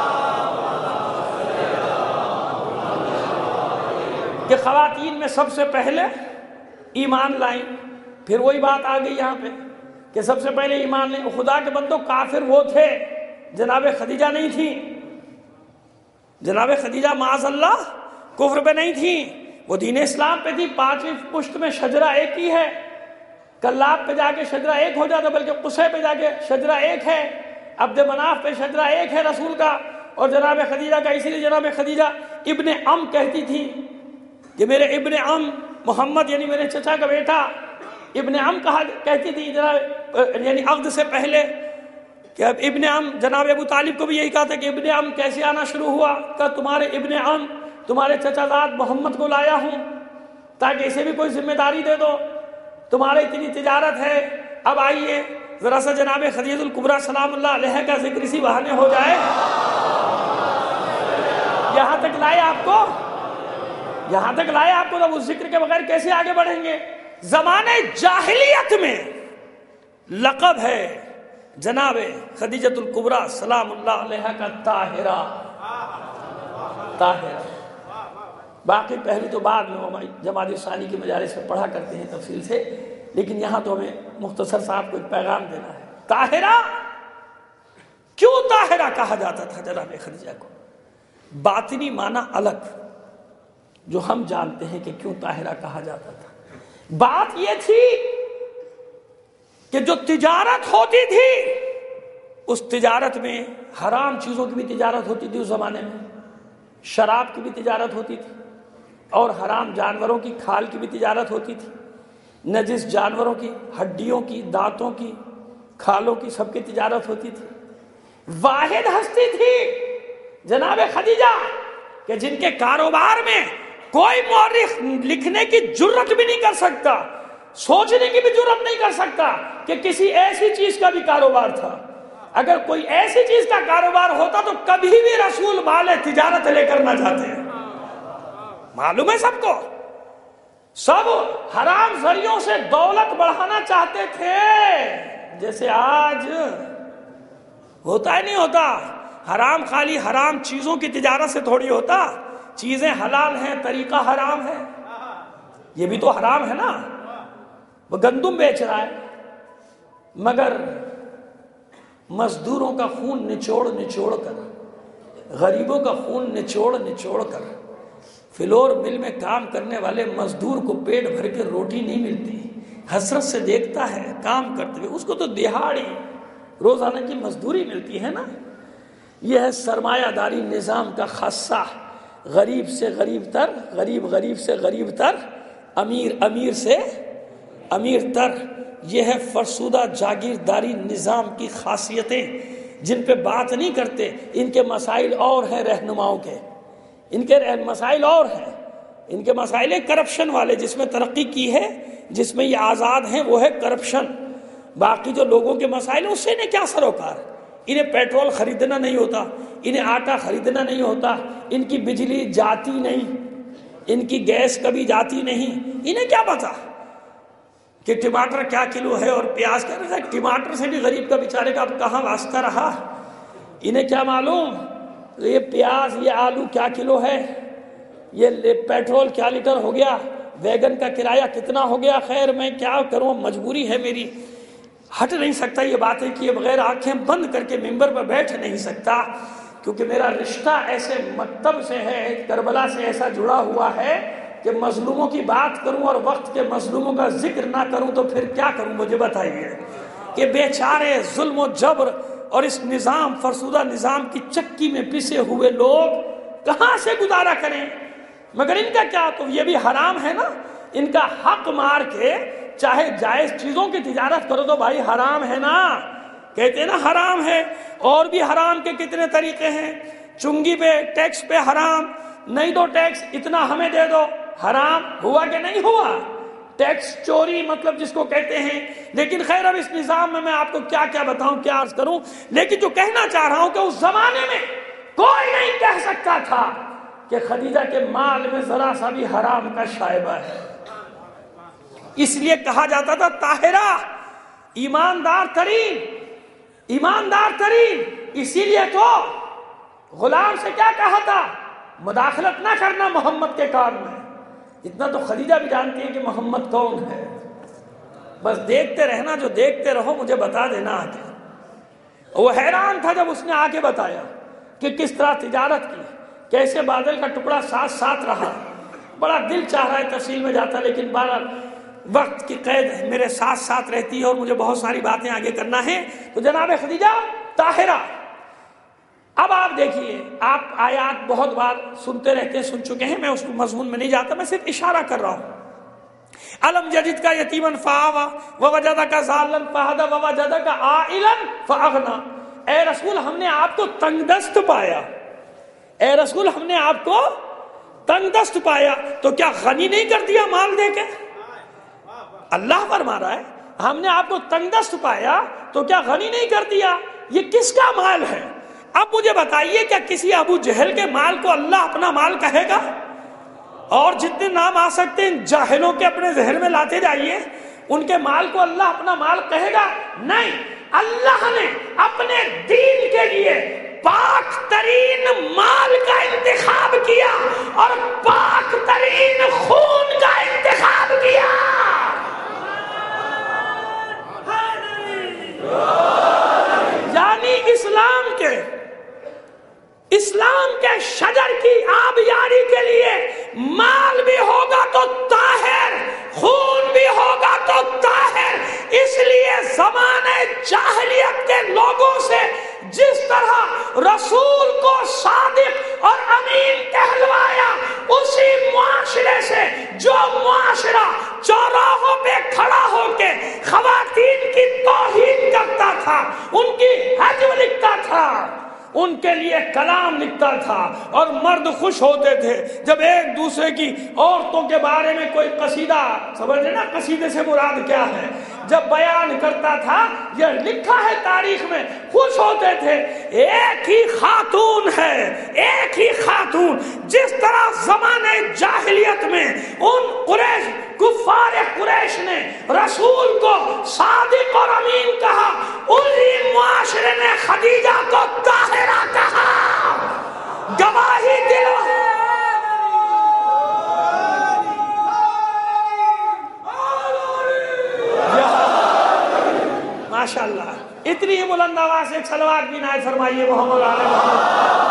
کہ خواتین میں سب سے پہلے ایمان لائیں۔ پھر وہی بات آ گئی یہاں پہ کہ سب سے پہلے ایمان لیں۔ خدا کے بندوں، کافر وہ تھے، جناب خدیجہ نہیں تھی۔ جناب خدیجہ معاذ اللہ کفر پہ نہیں تھی، وہ دین اسلام پہ تھی۔ پانچویں پشت میں شجرہ ایک ہی ہے، کلاب پہ جا کے شجرہ ایک ہو جاتا، بلکہ قصے پہ جا کے شجرہ ایک ہے، عبد مناف پہ شجرہ ایک ہے رسول کا اور جناب خدیجہ کا۔ اسی لیے جناب خدیجہ ابن ام کہتی تھی کہ میرے ابن ام محمد یعنی میرے چچا کا بیٹا، ابن ام کہا کہتی تھی جناب یعنی عقد سے پہلے کہ اب ابن ام، جناب ابو طالب کو بھی یہی کہا تھا کہ ابن ام کیسے آنا شروع ہوا، کہ تمہارے ابن ام تمہارے چچا زاد محمد کو لایا ہوں تاکہ اسے بھی کوئی ذمہ داری دے دو، تمہارے اتنی تجارت ہے، اب آئیے ذرا سا جناب خدیجہ الکبریٰ سلام اللہ علیہ کا ذکر اسی بہانے ہو جائے۔ یہاں تک لائے آپ کو، یہاں تک لائے آپ کو، تو اس ذکر کے بغیر کیسے آگے بڑھیں گے؟ زمانے جاہلیت میں لقب ہے جناب خدیجہ الکبریٰ سلام اللہ علیہ کا طاہرہ، طاہرہ۔ باقی پہلے تو بعد میں ہم جماعت ثانی کی مجالس سے پڑھا کرتے ہیں تفصیل سے، لیکن یہاں تو ہمیں مختصر صاحب کو ایک پیغام دینا ہے۔ طاہرہ کیوں طاہرہ کہا جاتا تھا جناب خدیجہ کو؟ باطنی معنی الگ جو ہم جانتے ہیں کہ کیوں طاہرہ کہا جاتا تھا۔ بات یہ تھی کہ جو تجارت ہوتی تھی اس تجارت میں حرام چیزوں کی بھی تجارت ہوتی تھی، اس زمانے میں شراب کی بھی تجارت ہوتی تھی اور حرام جانوروں کی کھال کی بھی تجارت ہوتی تھی، نجس جانوروں کی ہڈیوں کی، دانتوں کی، کھالوں کی، سب کی تجارت ہوتی تھی۔ واحد ہستی تھی جناب خدیجہ کہ جن کے کاروبار میں کوئی مورخ لکھنے کی جرت بھی نہیں کر سکتا، سوچنے کی بھی جرت نہیں کر سکتا کہ کسی ایسی چیز کا بھی کاروبار تھا۔ اگر کوئی ایسی چیز کا کاروبار ہوتا تو کبھی بھی رسول مال تجارت لے کر نہ جاتے۔ معلوم ہے سب کو، سب حرام ذریعوں سے دولت بڑھانا چاہتے تھے، جیسے آج ہوتا ہے نہیں ہوتا۔ حرام خالی حرام چیزوں کی تجارت سے تھوڑی ہوتا، چیزیں حلال ہیں، طریقہ حرام ہے، یہ بھی تو حرام ہے نا۔ وہ گندم بیچ رہا ہے مگر مزدوروں کا خون نچوڑ نچوڑ کر، غریبوں کا خون نچوڑ نچوڑ کر، فلور مل میں کام کرنے والے مزدور کو پیٹ بھر کے روٹی نہیں ملتی، حسرت سے دیکھتا ہے کام کرتے ہوئے، اس کو تو دہاڑی روزانہ کی مزدوری ملتی ہے نا۔ یہ ہے سرمایہ داری نظام کا خاصہ، غریب سے غریب تر، غریب غریب سے غریب تر، امیر امیر سے امیر تر۔ یہ ہے فرسودہ جاگیرداری نظام کی خاصیتیں جن پہ بات نہیں کرتے۔ ان کے مسائل اور ہیں رہنماؤں کے، ان کے مسائل اور ہیں، ان کے مسائل کرپشن والے، جس میں ترقی کی ہے، جس میں یہ آزاد ہیں، وہ ہے کرپشن۔ باقی جو لوگوں کے مسائل ہیں اس سے انہیں کیا سروکار؟ انہیں پیٹرول خریدنا نہیں ہوتا، انہیں آٹا خریدنا نہیں ہوتا، ان کی بجلی جاتی نہیں، ان کی گیس کبھی جاتی نہیں، انہیں کیا پتا کہ ٹماٹر کیا کلو ہے اور پیاز کیا ہے؟ ٹماٹر سے بھی غریب کا بیچارے کا اب کہاں واسطہ رہا، انہیں کیا معلوم یہ پیاز یہ آلو کیا کلو ہے، یہ پیٹرول کیا لیٹر ہو گیا، ویگن کا کرایہ کتنا ہو گیا۔ خیر میں کیا کروں، مجبوری ہے میری، ہٹ نہیں سکتا یہ باتیں کیے بغیر، آنکھیں بند کر کے ممبر پر بیٹھ نہیں سکتا، کیونکہ میرا رشتہ ایسے مکتب سے ہے، کربلا سے ایسا جڑا ہوا ہے کہ مظلوموں کی بات کروں اور وقت کے مظلوموں کا ذکر نہ کروں تو پھر کیا کروں؟ مجھے بتائیے کہ بیچارے ظلم و جبر اور اس نظام فرسودہ نظام کی چکی میں پسے ہوئے لوگ کہاں سے گزارا کریں؟ مگر ان کا کیا؟ تو یہ بھی حرام ہے نا، ان کا حق مار کے چاہے جائز چیزوں کی تجارت کرو تو بھائی حرام ہے نا، کہتے ہیں نا حرام ہے۔ اور بھی حرام کے کتنے طریقے ہیں، چنگی پہ ٹیکس پہ حرام، نہیں دو ٹیکس اتنا ہمیں دے دو، حرام ہوا کہ نہیں ہوا؟ ٹیکس چوری مطلب جس کو کہتے ہیں۔ لیکن خیر اب اس نظام میں میں آپ کو کیا کیا بتاؤں، کیا عرض کروں، لیکن جو کہنا چاہ رہا ہوں کہ اس زمانے میں کوئی نہیں کہہ سکتا تھا کہ خدیجہ کے مال میں ذرا سا بھی حرام کا شائبہ ہے۔ اس لیے کہا جاتا تھا طاہرہ، ایماندار ترین، ایماندار ترین۔ اسی لیے تو غلام سے کیا کہا تھا؟ مداخلت نہ کرنا محمد کے کام میں۔ اتنا تو خدیجہ بھی جانتی ہے کہ محمد کون ہے، بس دیکھتے رہنا، جو دیکھتے رہو مجھے بتا دینا آگے۔ وہ حیران تھا جب اس نے آگے بتایا کہ کس طرح تجارت کی، کیسے بادل کا ٹکڑا ساتھ ساتھ رہا۔ بڑا دل چاہ رہا ہے تفصیل میں جاتا، لیکن بہرحال وقت کی قید میرے ساتھ ساتھ رہتی ہے اور مجھے بہت ساری باتیں آگے کرنا ہے۔ تو جناب خدیجہ طاہرہ، اب آپ دیکھیے، آپ آیات بہت بار سنتے رہتے ہیں، سن چکے ہیں، میں اس مضمون میں نہیں جاتا، میں صرف اشارہ کر رہا ہوں۔ الم یجد کا یتیما فآوی ووجدک ضالا فہدی ووجدک عائلا فاغنی۔ اے رسول ہم نے آپ کو تنگ دست پایا، اے رسول ہم نے آپ کو تنگ دست پایا تو کیا غنی نہیں کر دیا مال دے کے؟ اللہ فرما رہا ہے ہم نے آپ کو تنگ دست پایا تو کیا غنی نہیں کر دیا؟ یہ کس کا مال ہے؟ اب مجھے بتائیے کیا کسی ابو جہل کے مال کو اللہ اپنا مال کہے گا؟ اور جتنے نام آ سکتے ہیں جاہلوں کے اپنے ذہن میں لاتے جائیے، ان کے مال کو اللہ اپنا مال کہے گا؟ نہیں، اللہ نے اپنے دین کے لیے پاک ترین مال کا انتخاب کیا اور پاک ترین خون کا انتخاب کیا۔ یعنی اسلام کے اسلام کے شجر کی آبیاری کے لیے مال بھی ہوگا تو طاہر، خون بھی ہوگا تو طاہر۔ اس لیے زمانے جاہلیت کے لوگوں سے جس طرح رسول کو صادق اور امین کہلوایا، اسی معاشرے سے جو معاشرہ چوراہوں پہ کھڑا ہو کے خواتین کی توہین کرتا تھا، ان کی حجم لکھتا تھا، ان کے لیے کلام لکھتا تھا، اور مرد خوش ہوتے تھے جب ایک دوسرے کی عورتوں کے بارے میں کوئی قصیدہ، سمجھ رہے نا قصیدے سے مراد کیا ہے، جب بیان کرتا تھا، یہ لکھا ہے تاریخ میں، خوش ہوتے تھے۔ ایک ہی خاتون ہے، ایک ہی خاتون، جس طرح زمانے جاہلیت میں ان قریش کفار قریش نے رسول کو صادق اور امین کہا، اسی معاشرے نے خدیجہ کو طاہرہ کہا۔ گواہی دلو ماشاءاللہ، اتنی ہی بلند آواز سے ایک صلوات بھی نائت فرمائیے محمد علی محمد۔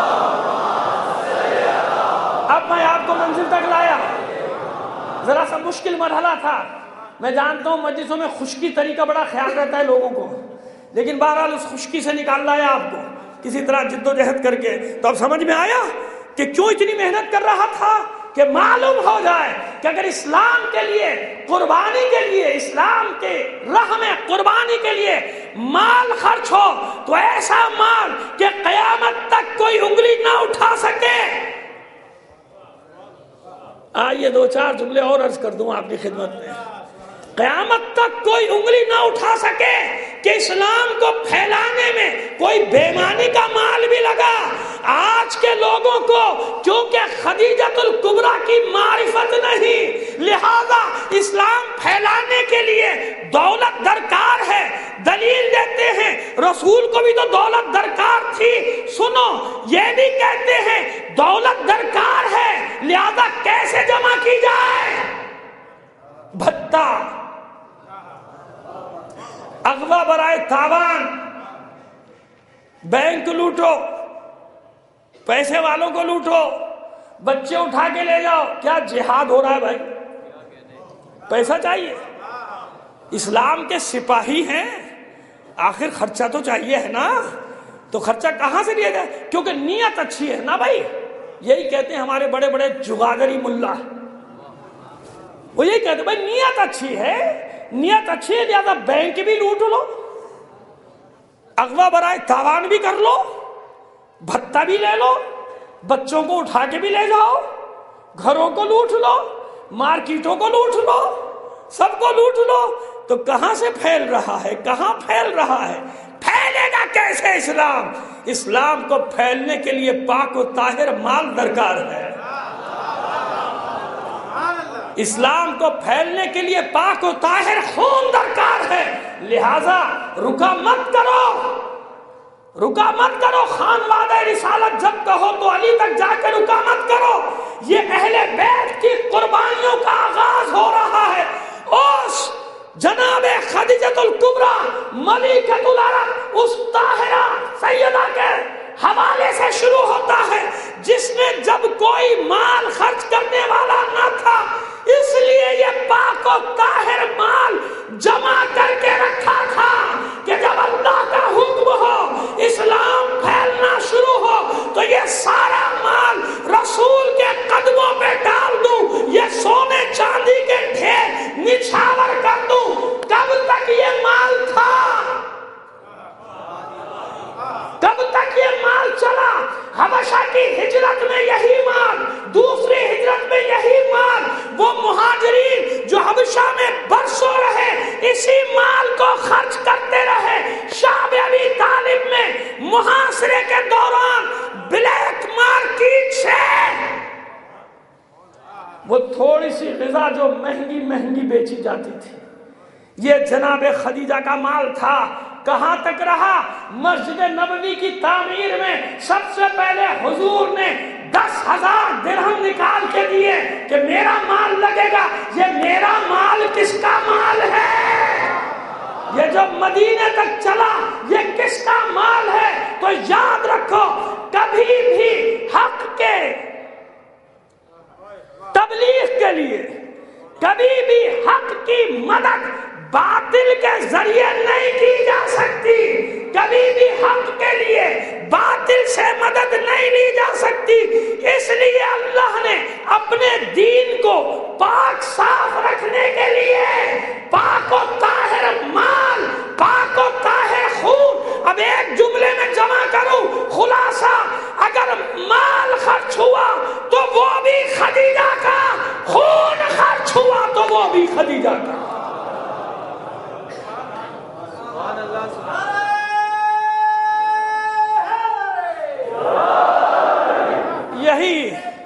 اب میں آپ کو منزل تک لایا، ذرا سا مشکل مرحلہ تھا، میں جانتا ہوں مجلسوں میں خشکی طریقہ بڑا خیال رہتا ہے لوگوں کو، لیکن بہرحال اس خشکی سے نکال لایا آپ کو کسی طرح جد و جہد کر کے۔ تو اب سمجھ میں آیا کہ کیوں اتنی محنت کر رہا تھا، کہ معلوم ہو جائے کہ اگر اسلام کے لیے قربانی کے لیے، اسلام کے راہ میں قربانی کے لیے مال خرچ ہو تو ایسا مال کہ قیامت تک کوئی انگلی نہ اٹھا سکے۔ آئیے دو چار جملے اور عرض کر دوں آپ کی خدمت میں۔ قیامت تک کوئی انگلی نہ اٹھا سکے کہ اسلام کو پھیلانے میں کوئی بےمانی کا مال بھی لگا۔ آج کے لوگوں کو کیونکہ خدیجۃ الکبریٰ کی معرفت نہیں، لہذا اسلام پھیلانے کے لیے دولت درکار ہے، دلیل دیتے ہیں رسول کو بھی تو دولت درکار تھی۔ سنو، یہ بھی کہتے ہیں دولت درکار ہے، لہذا کیسے جمع کی جائے؟ بھتہ، اغوا برائے تاوان، بینک لوٹو، پیسے والوں کو لوٹو، بچے اٹھا کے لے جاؤ، کیا جہاد ہو رہا ہے بھائی؟ پیسہ چاہیے، اسلام کے سپاہی ہیں، آخر خرچہ تو چاہیے ہے نا، تو خرچہ کہاں سے لیا جائے؟ کیونکہ نیت اچھی ہے نا بھائی، یہی کہتے ہیں ہمارے بڑے بڑے جگادری ملا، وہ یہی کہتے ہیں بھائی نیت اچھی ہے، نیت اچھی ہے لہذا بینک بھی لوٹ لو، اغوا برائے تاوان بھی کر لو، بھتہ بھی لے لو، بچوں کو اٹھا کے بھی لے جاؤ، گھروں کو لوٹ لو، مارکیٹوں کو لوٹ لو، سب کو لوٹ لو، تو کہاں سے پھیل رہا ہے؟ کہاں پھیل رہا ہے؟ پھیلے گا کیسے اسلام؟ اسلام کو پھیلنے کے لیے پاک و طاہر مال درکار ہے، اسلام کو پھیلنے کے لیے پاک و طاہر خون درکار ہے، لہذا رکا مت کرو، رکا مت کرو، خان وعدہ رسالت جب کہو تو علی تک جا کے رکا مت کرو، یہ اہل بیت کی قربانیوں کا آغاز ہو رہا ہے، اس جناب خدیجۃ الکبریٰ ملکۃ العرب اس طاہرہ سیدہ کے حوالے سے شروع ہوتا ہے، جس نے جب کوئی مال خرچ کرنے والا نہ تھا اس لیے یہ پاک و طاہر مال جمع کر کے رکھا تھا کہ جب اللہ کا حکم ہو، اسلام پھیلنا شروع ہو تو یہ سارا مال رسول کے قدموں پہ ڈال دوں، یہ سونے چاندی کے ڈھیر نچھاور کر دوں۔ کب تک یہ مال تھا؟ کب تک یہ مال چلا؟ حبشہ کی ہجرت میں یہی مال، دوسری ہجرت میں یہی مال، وہ مہاجرین جو حبشہ میں برسوں رہے اسی مال کو خرچ کرتے رہے۔ شعب ابی طالب میں محاصرے کے دوران بلیک مارکیٹ سے وہ تھوڑی سی غذا جو مہنگی مہنگی بیچی جاتی تھی، یہ جناب خدیجہ کا مال تھا۔ کہاں تک رہا؟ مسجد نبوی کی تعمیر میں سب سے پہلے حضور نے دس ہزار درہم نکال کے دیے کہ میرا مال لگے گا۔ یہ میرا مال کس کا مال ہے؟ یہ جو مدینے تک چلا یہ کس کا مال ہے؟ تو یاد رکھو، کبھی بھی حق کے تبلیغ کے لیے، کبھی بھی حق کی مدد باطل کے ذریعے نہیں کی جا سکتی، کبھی بھی حق کے لیے باطل سے مدد نہیں لی جا سکتی۔ اس لیے اللہ نے اپنے دین کو پاک صاف رکھنے کے لیے پاک و طاہر مال، پاک و طاہر خون، اب ایک جملے میں جمع کروں خلاصہ، اگر مال خرچ ہوا تو وہ بھی خدیجہ کا، خون خرچ ہوا تو وہ بھی خدیجہ کا۔ یہی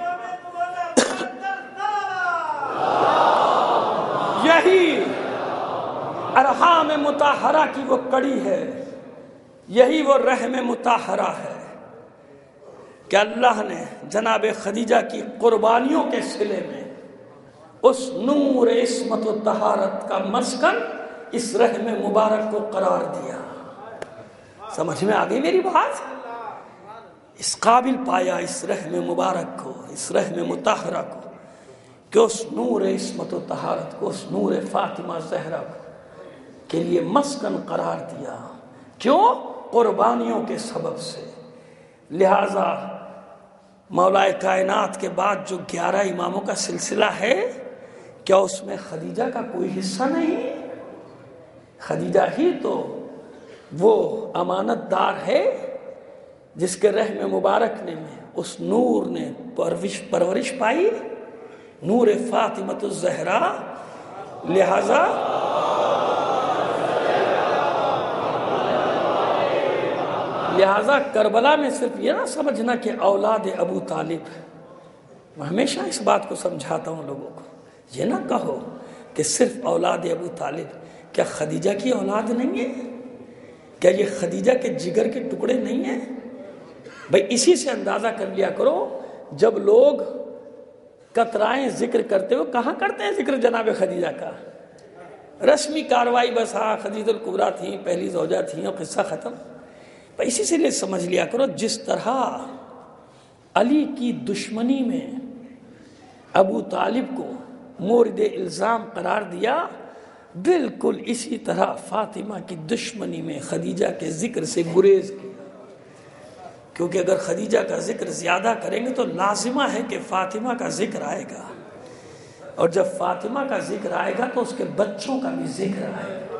یہی ارحام مطہرہ کی وہ کڑی ہے، یہی وہ رحم مطہرہ ہے کہ اللہ نے جناب خدیجہ کی قربانیوں کے صلے میں اس نور عصمت و طہارت کا مسکن اس رحم مبارک کو قرار دیا۔ سمجھ میں آ گئی میری بات؟ اس قابل پایا اس رحم مبارک کو، اس رحم مطہرہ کو، کہ اس نور عصمت و طہارت کو، اس نور فاطمہ زہرا کو کے لیے مسکن قرار دیا۔ کیوں؟ قربانیوں کے سبب سے۔ لہذا مولا کائنات کے بعد جو گیارہ اماموں کا سلسلہ ہے، کیا اس میں خدیجہ کا کوئی حصہ نہیں؟ خدیجہ ہی تو وہ امانت دار ہے جس کے رحم مبارک نے میں اس نور نے پرورش پرورش پائی، نور فاطمۃ الزہرا۔ لہذا لہذا کربلا میں صرف یہ نہ سمجھنا کہ اولاد ابو طالب، میں ہمیشہ اس بات کو سمجھاتا ہوں لوگوں کو، یہ نہ کہو کہ صرف اولاد ابو طالب، کیا خدیجہ کی اولاد نہیں ہے؟ کیا یہ خدیجہ کے جگر کے ٹکڑے نہیں ہیں؟ بھئی اسی سے اندازہ کر لیا کرو، جب لوگ کترائیں ذکر کرتے ہو کہاں کرتے ہیں ذکر جناب خدیجہ کا؟ رسمی کاروائی بس ہاں خدیجہ الکبریٰ تھیں، پہلی زوجہ تھیں اور قصہ ختم۔ بھئی اسی سے لئے سمجھ لیا کرو، جس طرح علی کی دشمنی میں ابو طالب کو مورد الزام قرار دیا، بالکل اسی طرح فاطمہ کی دشمنی میں خدیجہ کے ذکر سے گریز کیا، کیونکہ اگر خدیجہ کا ذکر زیادہ کریں گے تو لازمہ ہے کہ فاطمہ کا ذکر آئے گا، اور جب فاطمہ کا ذکر آئے گا تو اس کے بچوں کا بھی ذکر آئے گا۔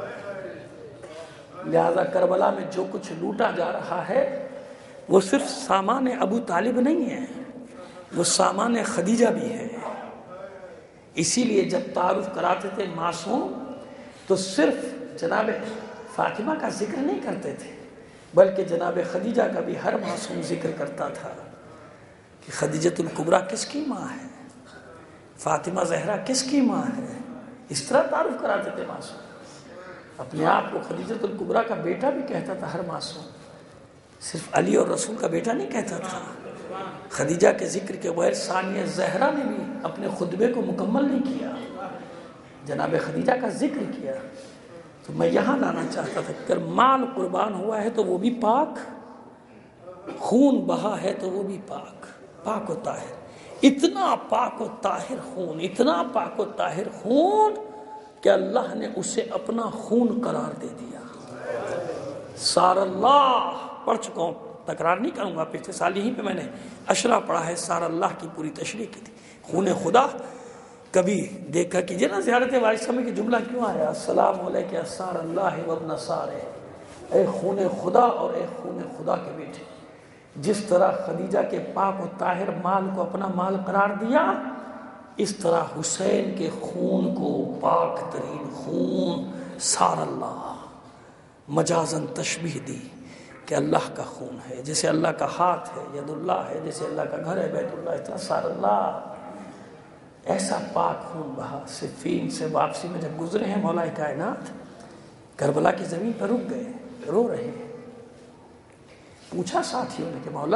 لہذا کربلا میں جو کچھ لوٹا جا رہا ہے وہ صرف سامان ابو طالب نہیں ہے، وہ سامان خدیجہ بھی ہے۔ اسی لیے جب تعارف کراتے تھے معصوم تو صرف جناب فاطمہ کا ذکر نہیں کرتے تھے، بلکہ جناب خدیجہ کا بھی ہر معصوم ذکر کرتا تھا کہ خدیجۃ الکبریٰ کس کی ماں ہے، فاطمہ زہرا کس کی ماں ہے۔ اس طرح تعارف کراتے تھے معصوم۔ اپنے آپ کو خدیجۃ الکبریٰ کا بیٹا بھی کہتا تھا ہر معصوم، صرف علی اور رسول کا بیٹا نہیں کہتا تھا۔ خدیجہ کے ذکر کے بغیر ثانیہ زہرا نے بھی اپنے خطبے کو مکمل نہیں کیا، جناب خدیجہ کا ذکر کیا۔ تو میں یہاں لانا چاہتا تھا کہ اگر مال قربان ہوا ہے تو وہ بھی پاک، خون بہا ہے تو وہ بھی پاک، پاک و طاہر۔ اتنا پاک و طاہر خون، اتنا پاک و طاہر خون کہ اللہ نے اسے اپنا خون قرار دے دیا۔ سار اللہ پڑھ چکا ہوں، تکرار نہیں کروں گا، پچھلے سال یہیں پہ میں نے اشرا پڑھا ہے، سار اللہ کی پوری تشریح کی تھی۔ خون خدا کبھی دیکھا کیجیے نا، زیارت وارثہ میں کہ جملہ کیوں آیا، السلام علیک یا سار اللہ وابن سارے، اے خون خدا اور اے خون خدا کے بیٹے۔ جس طرح خدیجہ کے پاک و طاہر مال کو اپنا مال قرار دیا، اس طرح حسین کے خون کو پاک ترین خون سار اللہ، مجازن تشبیہ دی کہ اللہ کا خون ہے، جیسے اللہ کا ہاتھ ہے ید اللہ ہے، جیسے اللہ کا گھر ہے بیت اللہ، اس طرح سار اللہ۔ ایسا پاک خون بہا۔ صفین سے واپسی میں جب گزرے ہیں مولا کائنات، کربلا کی زمین پر رک گئے، رو رہے ہیں۔ پوچھا ساتھیوں نے کہ مولا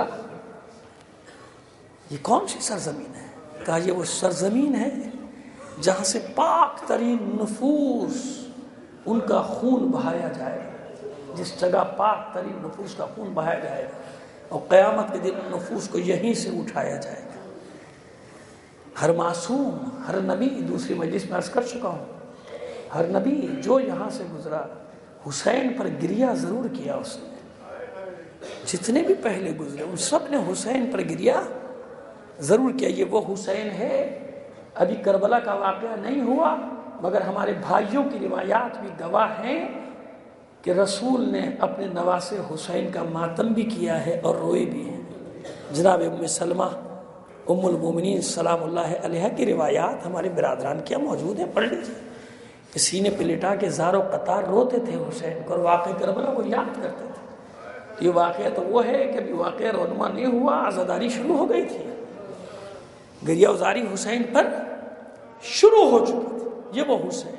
یہ کون سی سرزمین ہے؟ کہا یہ وہ سرزمین ہے جہاں سے پاک ترین نفوس ان کا خون بہایا جائے گا، جس جگہ پاک ترین نفوس کا خون بہایا جائے گا، اور قیامت کے دن نفوس کو یہیں سے اٹھایا جائے گا۔ ہر معصوم، ہر نبی، دوسری مجلس میں عرض کر چکا ہوں، ہر نبی جو یہاں سے گزرا حسین پر گریہ ضرور کیا اس نے، جتنے بھی پہلے گزرے ان سب نے حسین پر گریہ ضرور کیا۔ یہ وہ حسین ہے، ابھی کربلا کا واقعہ نہیں ہوا مگر ہمارے بھائیوں کی روایات بھی گواہ ہیں کہ رسول نے اپنے نواسے حسین کا ماتم بھی کیا ہے اور روئے بھی ہیں۔ جناب ام سلمہ ام المومنین سلام اللہ علیہ کی روایات ہمارے برادران کیا موجود ہیں، پڑھ لیجیے، کہ سینے پہ لٹا کے زار و قطار روتے تھے حسین کو، اور واقعہ کربلا کو یاد کرتے تھے۔ یہ واقعہ تو وہ ہے کہ ابھی واقعہ رونما نہیں ہوا، عزاداری شروع ہو گئی تھی، گریہ وزاری حسین پر شروع ہو چکی تھی۔ یہ وہ حسین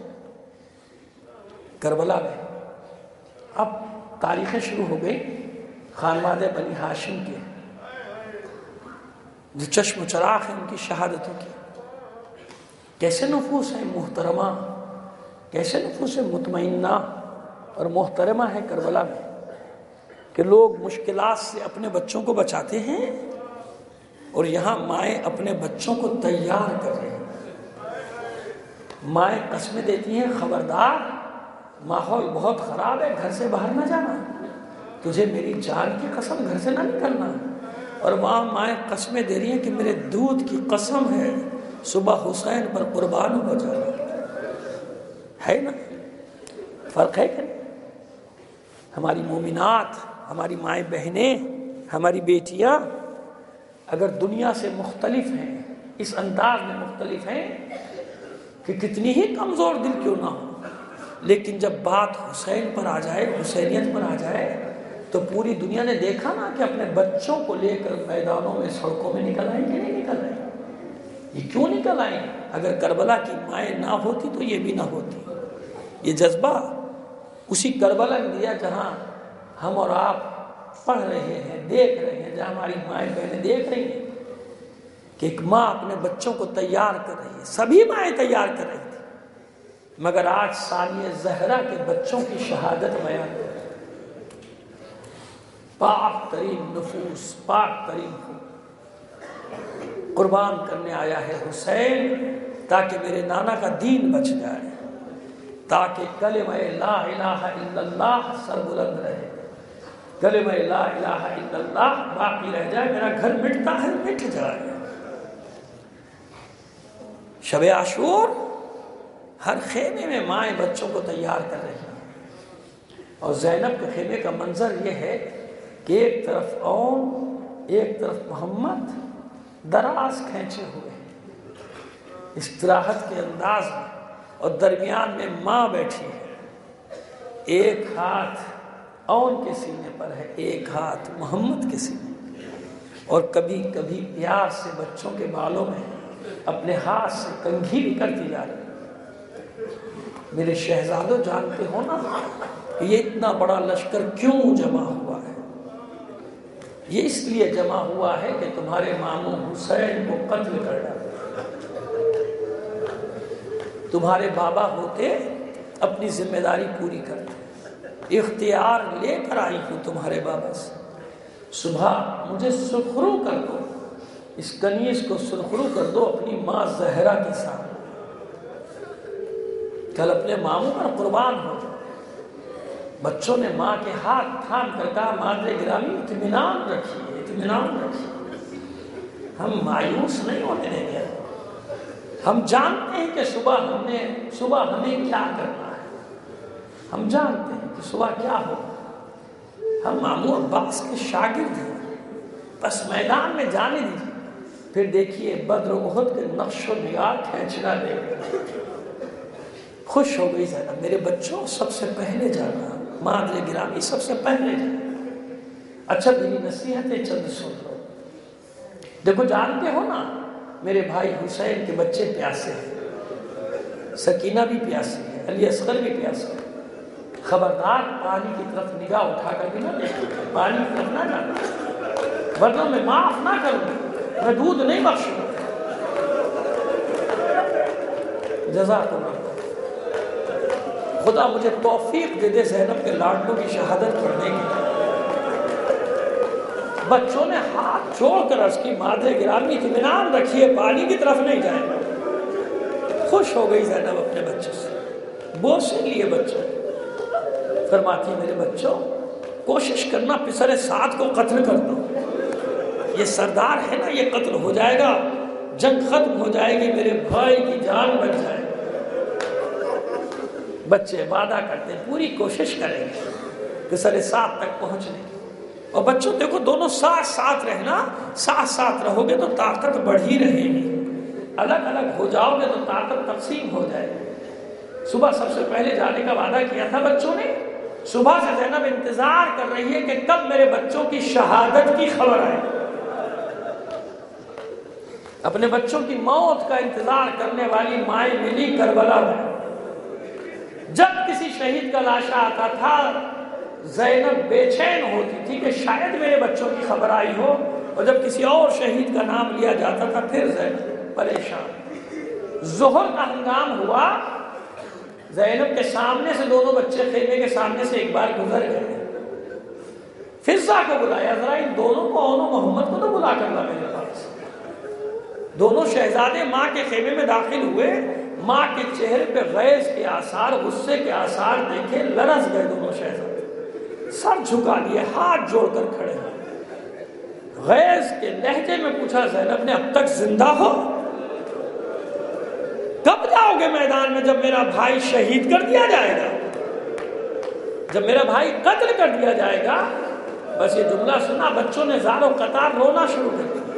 کربلا میں۔ اب تاریخیں شروع ہو گئی خانواد بنی ہاشم کے، جو چشم و چراغ ہیں ان کی شہادتوں کی۔ کیسے نفوس ہیں محترمہ، کیسے نفوس مطمئنہ اور محترمہ ہے کربلا میں، کہ لوگ مشکلات سے اپنے بچوں کو بچاتے ہیں، اور یہاں مائیں اپنے بچوں کو تیار کر رہے ہیں۔ مائیں قسمیں دیتی ہیں، خبردار ماحول بہت خراب ہے، گھر سے باہر نہ جانا، تجھے میری جان کی قسم گھر سے نہ نکلنا، اور وہاں مائیں قسمیں دے رہی ہیں کہ میرے دودھ کی قسم ہے صبح حسین پر قربان ہو جانا۔ ہے نا فرق ہے کہ ہماری مومنات، ہماری مائیں بہنیں، ہماری بیٹیاں اگر دنیا سے مختلف ہیں، اس انداز میں مختلف ہیں کہ کتنی ہی کمزور دل کیوں نہ ہو، لیکن جب بات حسین پر آ جائے، حسینیت پر آ جائے، تو پوری دنیا نے دیکھا نا کہ اپنے بچوں کو لے کر میدانوں میں، سڑکوں میں نکل آئیں کہ نہیں نکل آئیں؟ یہ کیوں نکل آئیں؟ اگر کربلا کی مائیں نہ ہوتی تو یہ بھی نہ ہوتی۔ یہ جذبہ اسی کربلا نے دیا جہاں ہم اور آپ پڑھ رہے ہیں، دیکھ رہے ہیں، جہاں ہماری مائیں بہنیں دیکھ رہی ہیں کہ ایک ماں اپنے بچوں کو تیار کر رہی ہے۔ سبھی مائیں تیار کر رہی تھی، مگر آج ثانیہ زہرا کے بچوں کی شہادت بیان کر رہی ہے۔ پاک ترین نفوس، پاک ترین خون۔ قربان کرنے آیا ہے حسین تاکہ میرے نانا کا دین بچ جائے، تاکہ کلمہ لا الہ الا اللہ سر بلند رہے، کلمہ لا الہ الا اللہ باقی رہ جائے، میرا گھر مٹتا ہے مٹ جائے۔ شب عاشور ہر خیمے میں مائیں بچوں کو تیار کر رہی ہیں، اور زینب کے خیمے کا منظر یہ ہے کہ ایک طرف اون ایک طرف محمد دراز کھینچے ہوئے استراحت کے انداز میں، اور درمیان میں ماں بیٹھی ہے، ایک ہاتھ اون کے سینے پر ہے، ایک ہاتھ محمد کے سینے، اور کبھی کبھی پیار سے بچوں کے بالوں میں اپنے ہاتھ سے کنگھی بھی کرتی جا رہی۔ میرے شہزادوں جانتے ہو نا کہ یہ اتنا بڑا لشکر کیوں جمع ہوا ہے؟ یہ اس لیے جمع ہوا ہے کہ تمہارے ماموں حسین کو قتل کر ڈالا۔ تمہارے بابا ہوتے اپنی ذمہ داری پوری کرتے، اختیار لے کر آئی ہوں تمہارے بابا سے، صبح مجھے سرخرو کر دو، اس کنیز کو سرخرو کر دو اپنی ماں زہرا کے سامنے، کل اپنے ماموں پر قربان ہو جاؤ۔ بچوں نے ماں کے ہاتھ تھام کر کہا مادر گرامی اطمینان رکھیے، اطمینان رکھیے، ہم مایوس نہیں ہونے دیں گے، ہم جانتے ہیں کہ صبح ہم نے صبح ہمیں کیا کرنا ہے، ہم جانتے ہیں کہ صبح کیا ہوگا، ہم ماموں عباس کے شاگرد ہیں، بس میدان میں جانے دیجیے، پھر دیکھیے بدر و احد کے نقش و نگار کھینچنا دے گا۔ خوش ہو گئی زینب، میرے بچوں سب سے پہلے جانا، مادر گرامی سب سے پہلے جانا۔ اچھا میری نصیحتیں چند سن لو، دیکھو جانتے ہو نا میرے بھائی حسین کے بچے پیاسے ہیں، سکینہ بھی پیاسی ہے، علی اصغر بھی پیاسے ہے، خبردار پانی کی طرف نگاہ اٹھا کر بھی نہ دیکھو، پانی کی طرف نہ جانا، ورنہ میں معاف نہ کروں، میں دودھ نہیں بخشوں۔ جزاک اللہ، خدا مجھے توفیق دے دے زینب کے لاڈلوں کی شہادت پڑھنے کی۔ بچوں نے ہاتھ جوڑ کر عرض کی مادر گرامی اطمینان رکھیے، پانی کی طرف نہیں جائیں گے۔ خوش ہو گئی زینب اپنے بچوں سے، بوسے لیے بچوں، فرماتی میرے بچوں کوشش کرنا پسر سعد کو قتل کر دو، یہ سردار ہے نا، یہ قتل ہو جائے گا، جنگ ختم ہو جائے گی، میرے بھائی کی جان بچ جائے گی۔ بچے وعدہ کرتے ہیں پوری کوشش کریں گے پسر سعد تک پہنچنے کی۔ اور بچوں دیکھو دونوں ساتھ ساتھ رہنا، ساتھ ساتھ رہو گے تو طاقت بڑھی رہے گی، الگ الگ ہو جاؤ گے تو طاقت تقسیم ہو جائے گی۔ صبح سب سے پہلے جانے کا وعدہ کیا تھا بچوں نے، صبح سے زینب انتظار کر رہی ہے کہ کب میرے بچوں کی شہادت کی خبر آئے، اپنے بچوں کی موت کا انتظار کرنے والی مائیں ملی کربلا میں۔ جب کسی شہید کا لاشا آتا تھا زینب بے چین ہوتی تھی کہ شاید میرے بچوں کی خبر آئی ہو، اور جب کسی اور شہید کا نام لیا جاتا تھا پھر زینب پریشان۔ ظہر کا ہنگام ہوا، زینب کے سامنے سے دونوں بچے خیمے کے سامنے سے ایک بار گزر گئے، فضا کو بلایا، ذرا ان دونوں کو اون و محمد کو تو بلا کر لا میرے پاس۔ دونوں شہزادے ماں کے خیمے میں داخل ہوئے، ماں کے چہرے پہ غیظ کے آثار، غصے کے آثار دیکھے، لرز گئے دونوں شہزادے، سر جھکا لیے، ہاتھ جوڑ کر کھڑے ہیں۔ غیظ کے لہجے میں پوچھا زینب نے اب تک زندہ ہو؟ کب جاؤ گے میدان میں جب میرا بھائی شہید کر دیا جائے گا، جب میرا بھائی قتل کر دیا جائے گا؟ بس یہ جملہ سنا بچوں نے زار و قطار رونا شروع کر دیا،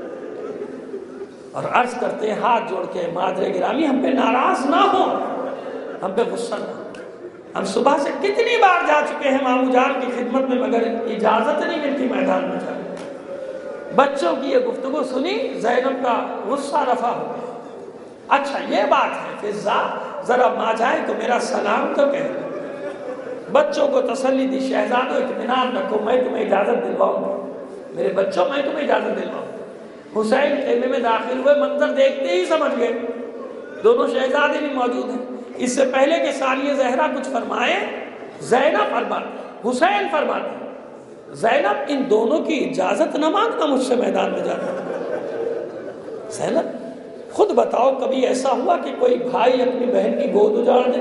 اور عرض کرتے ہیں ہاتھ جوڑ کے مادر گرامی ہم پہ ناراض نہ ہو، ہم پہ غصہ نہ ہو، ہم صبح سے کتنی بار جا چکے ہیں ماموں جان کی خدمت میں مگر اجازت نہیں ملتی میدان میں جانے۔ بچوں کی یہ گفتگو سنی، زینب کا غصہ رفع ہو گیا۔ اچھا یہ بات ہے فضا، ذرا ماں جائے تو میرا سلام تو کہہ۔ بچوں کو تسلی دی، شہزادو اطمینان رکھو، میں تمہیں اجازت دلواؤں گا، میرے بچوں میں تمہیں اجازت دلواؤں گا۔ حسین خیمے میں داخل ہوئے، منظر دیکھتے ہی سمجھ گئے دونوں شہزادے بھی موجود ہیں۔ اس سے پہلے کہ ثانیہ زہرا کچھ فرمائے، زینب فرماتی، حسین فرماتی، زینب ان دونوں کی اجازت نہ مانگنا مجھ سے میدان میں جانا۔ زینب خود بتاؤ کبھی ایسا ہوا کہ کوئی بھائی اپنی بہن کی گود اجاڑ دے؟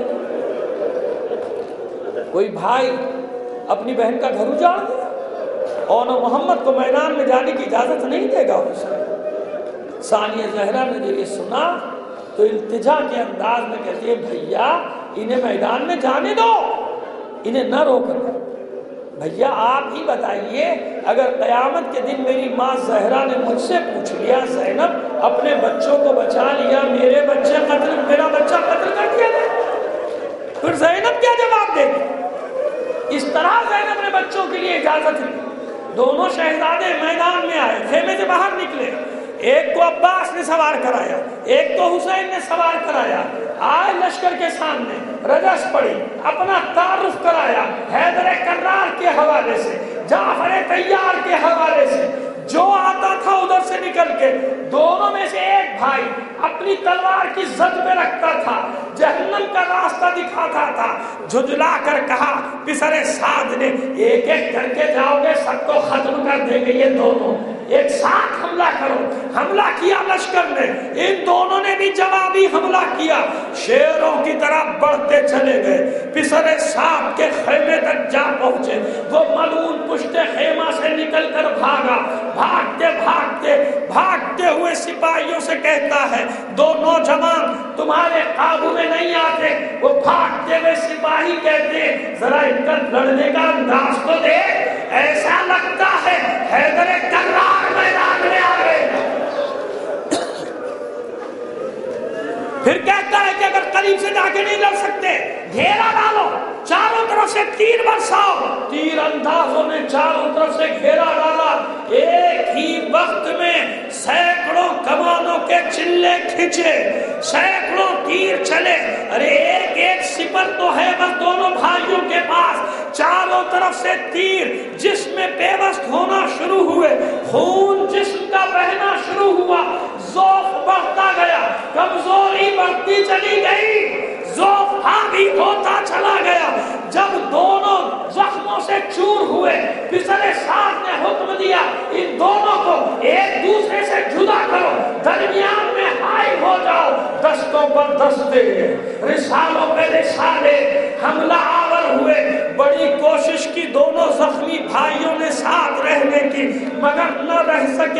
کوئی بھائی اپنی بہن کا گھر اجاڑ دے؟ اور نہ محمد کو میدان میں جانے کی اجازت نہیں دے گا اسے۔ ثانیہ زہرا نے جب یہ سنا تو التجا کے انداز میں کہتی ہے بھیا انہیں میدان میں جانے دو، انہیں نہ روکنا۔ بھیا آپ ہی بتائیے اگر قیامت کے دن میری ماں زہرا نے مجھ سے پوچھ لیا زینب اپنے بچوں کو بچا لیا، میرے بچے قتل میرا بچہ قتل کر دیا گیا، پھر زینب کیا جواب دے گی؟ اس طرح زینب نے بچوں کے لیے اجازت دی۔ دونوں شہزادے میدان میں آئے، خیمے سے باہر نکلے، ایک کو عباس نے سوار کرایا، ایک کو حسین نے سوار کرایا، آئے لشکر کے سامنے، رجس پڑی، اپنا تعارف کرایا حیدر کرار کے حوالے سے، جعفر طیار کے حوالے سے، جو آتا تھا ادھر سے نکل کے دونوں میں سے ایک بھائی اپنی تلوار کی زد میں رکھتا تھا، جہنم کا راستہ دکھاتا تھا، جھجلا کر کہا پسر سعد نے ایک ایک کر کے جاؤ گے سب کو ختم کر دیں گے یہ دونوں، ایک ساتھ حملہ کرو۔ حملہ کیا لشکر نے، ان دونوں نے بھی جوابی حملہ کیا، شیروں کی طرح بڑھتے چلے گئے، پسر سعد کے خیمے تک جا پہنچے، وہ ملعون پشت خیمہ سے نکل کر بھاگا، بھاگتے بھاگتے بھاگتے ہوئے سپاہیوں سے کہتا ہے دو نوجوان تمہارے قابو میں نہیں آتے۔ وہ بھاگتے ہوئے سپاہی کہتے ذرا ان کا لڑنے کا انداز تو دیکھ، ایسا لگتا ہے حیدر کرار میدان میں آ گئے۔ پھر کہتا ہے کہ اگر قریب سے جا کے نہیں لڑ سکتے گھیرا ڈالو، چاروں طرف سے تیر برساؤ۔ تیر اندازوں نے چاروں طرف سے گھیرا ڈالا، ایک ہی وقت میں سینکڑوں کمانوں کے چلے کھچے، سینکڑوں تیر چلے، ارے ایک ایک سپر تو ہے بس دونوں بھائیوں کے پاس، چاروں طرف سے تیر جسم میں پیوست ہونا شروع ہوئے، خون جسم کا بہنا شروع ہوا، ذوق بڑھتا گیا، کمزوری بڑھتی چلی گئی، ذوق حاوی ہوتا چلا گیا۔ جب دونوں زخموں سے چور ہوئے پسر سعد نے حکم دیا ان دونوں کو ایک دوسرے سے جدا کرو، درمیان میں حائل ہو جاؤ، دستوں پر دستے رسالوں پہ رسالے حملہ آور ہوئے۔ بڑی کوشش کی دونوں زخمی بھائیوں نے ساتھ رہنے کی مگر نہ رہ سکے،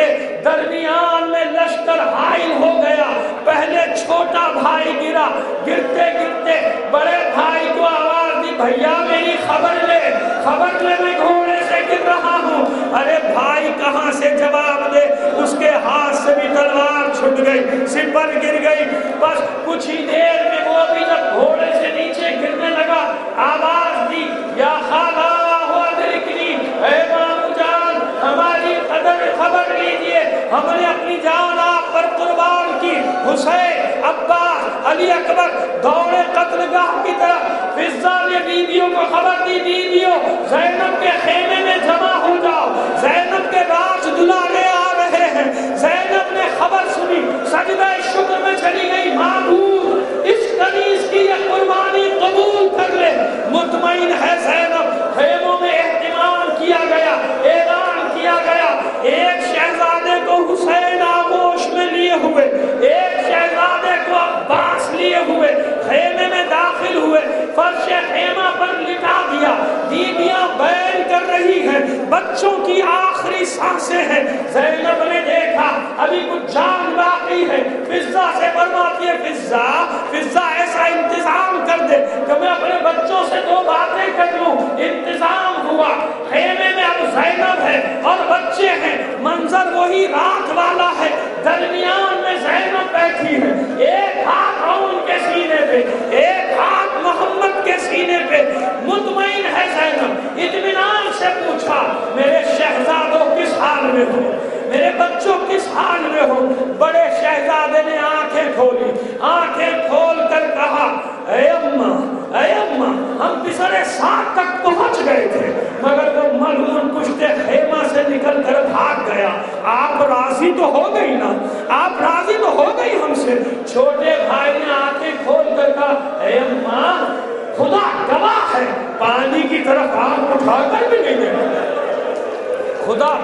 درمیان میں لشکر حائل ہو گیا۔ پہلے چھوٹا بھائی گرا، گرتے گرتے بڑے بھائی کو آواز دی بھیا میری خبر لے، خبر لے میں گھوڑے سے گر رہا ہوں۔ ارے بھائی کہاں سے جواب دے، اس کے ہاتھ سے بھی تلوار چھٹ گئی، سپر گر گئی۔ بس کچھ ہی دیر میں وہ بھی جب گھوڑے سے نیچے گرنے لگا آواز دی یا خالہ ہو ادرکنی، اے مامو جان ہماری قدر خبر لیجئے، ہم نے اپنی جان آپ پر قربان کی۔ حسین، عباس، علی اکبر دوڑے قتل گاہ کی طرف۔ فضہ نے بیویوں کو خبر دی بیویوں زینب کے خیمے میں جمع ہو جاؤ، زینب کے راج دلالے آ رہے ہیں۔ زینب نے خبر سنی، سجدہ شکر میں چلی گئی، معبود اس کنیز کی یہ قربانی قبول کر لے۔ مطمئن ہے زینب، خیموں میں اہتمام کیا گیا، اعلان کیا گیا، ایک شہزادے کو حسین آغوش میں لیے ہوئے، ایک شہزادے کو عباس لیے ہوئے خیمے میں داخل ہوئے، فرش خیمہ پر لٹا دیا، بیویاں بیل کر رہی ہیں، بچوں کی آخری سانسیں ہیں۔ زینب نے دیکھا ابھی کچھ جان باقی ہے، فضہ سے فرماتی ہے فضہ فضہ ایسا انتظام کر دے کہ میں اپنے بچوں سے دو باتیں کر لوں۔ انتظام ہوا، خیمے میں اب زینب ہے اور بچے ہیں، منظر وہی رات والا ہے، درمیان میں زینب بیٹھی ہے، ایک ہاتھ عون کے سینے پہ، ایک ہاتھ محمد کے سینے پہ، مطمئن ہے زینب۔ اطمینان سے پوچھا میرے شہزادوں کس حال میں ہو، میرے بچوں کس حال میں ہو؟ بڑے شہزادے نے آنکھیں کھولی، آنکھیں کھول کر کہا اے اماں اے اماں ہم پسر سعد تک پہنچ گئے تھے مگر وہ ملعون پشت خیمہ سے نکل کر بھاگ گیا۔ آپ راضی تو ہو گئی نا، آپ راضی تو ہو گئی ہم سے؟ چھوٹے بھائی نے آنکھیں کھول کر کہا اے اماں خدا گواہ ہے، پانی کی طرف آنکھ اٹھا کر بھی نہیں دیکھا، خدا گواہ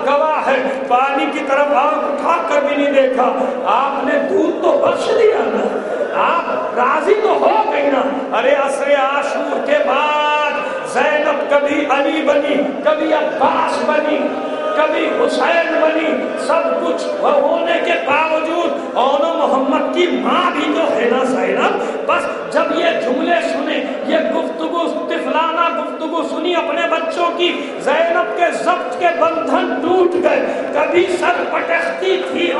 ہے، پانی کی طرف آنکھ اٹھا کر بھی نہیں دیکھا۔ آپ نے دودھ تو بخش دیا نا، آپ راضی تو ہو گئی نا۔ ارے عصر عاشور کے بعد زینب کبھی علی بنی، کبھی عباس بنی، کبھی حسین بنی، سب کچھ ہونے کے باوجود اور محمد کی ماں بھی تو ہے نا زینب۔ بس جب یہ جملے سنے، یہ گفتگو طفلانہ گفتگو سنی اپنے بچوں کی، زینب کے ضبط کے بندھن ٹوٹ گئے۔ کبھی سر پٹکتی تھی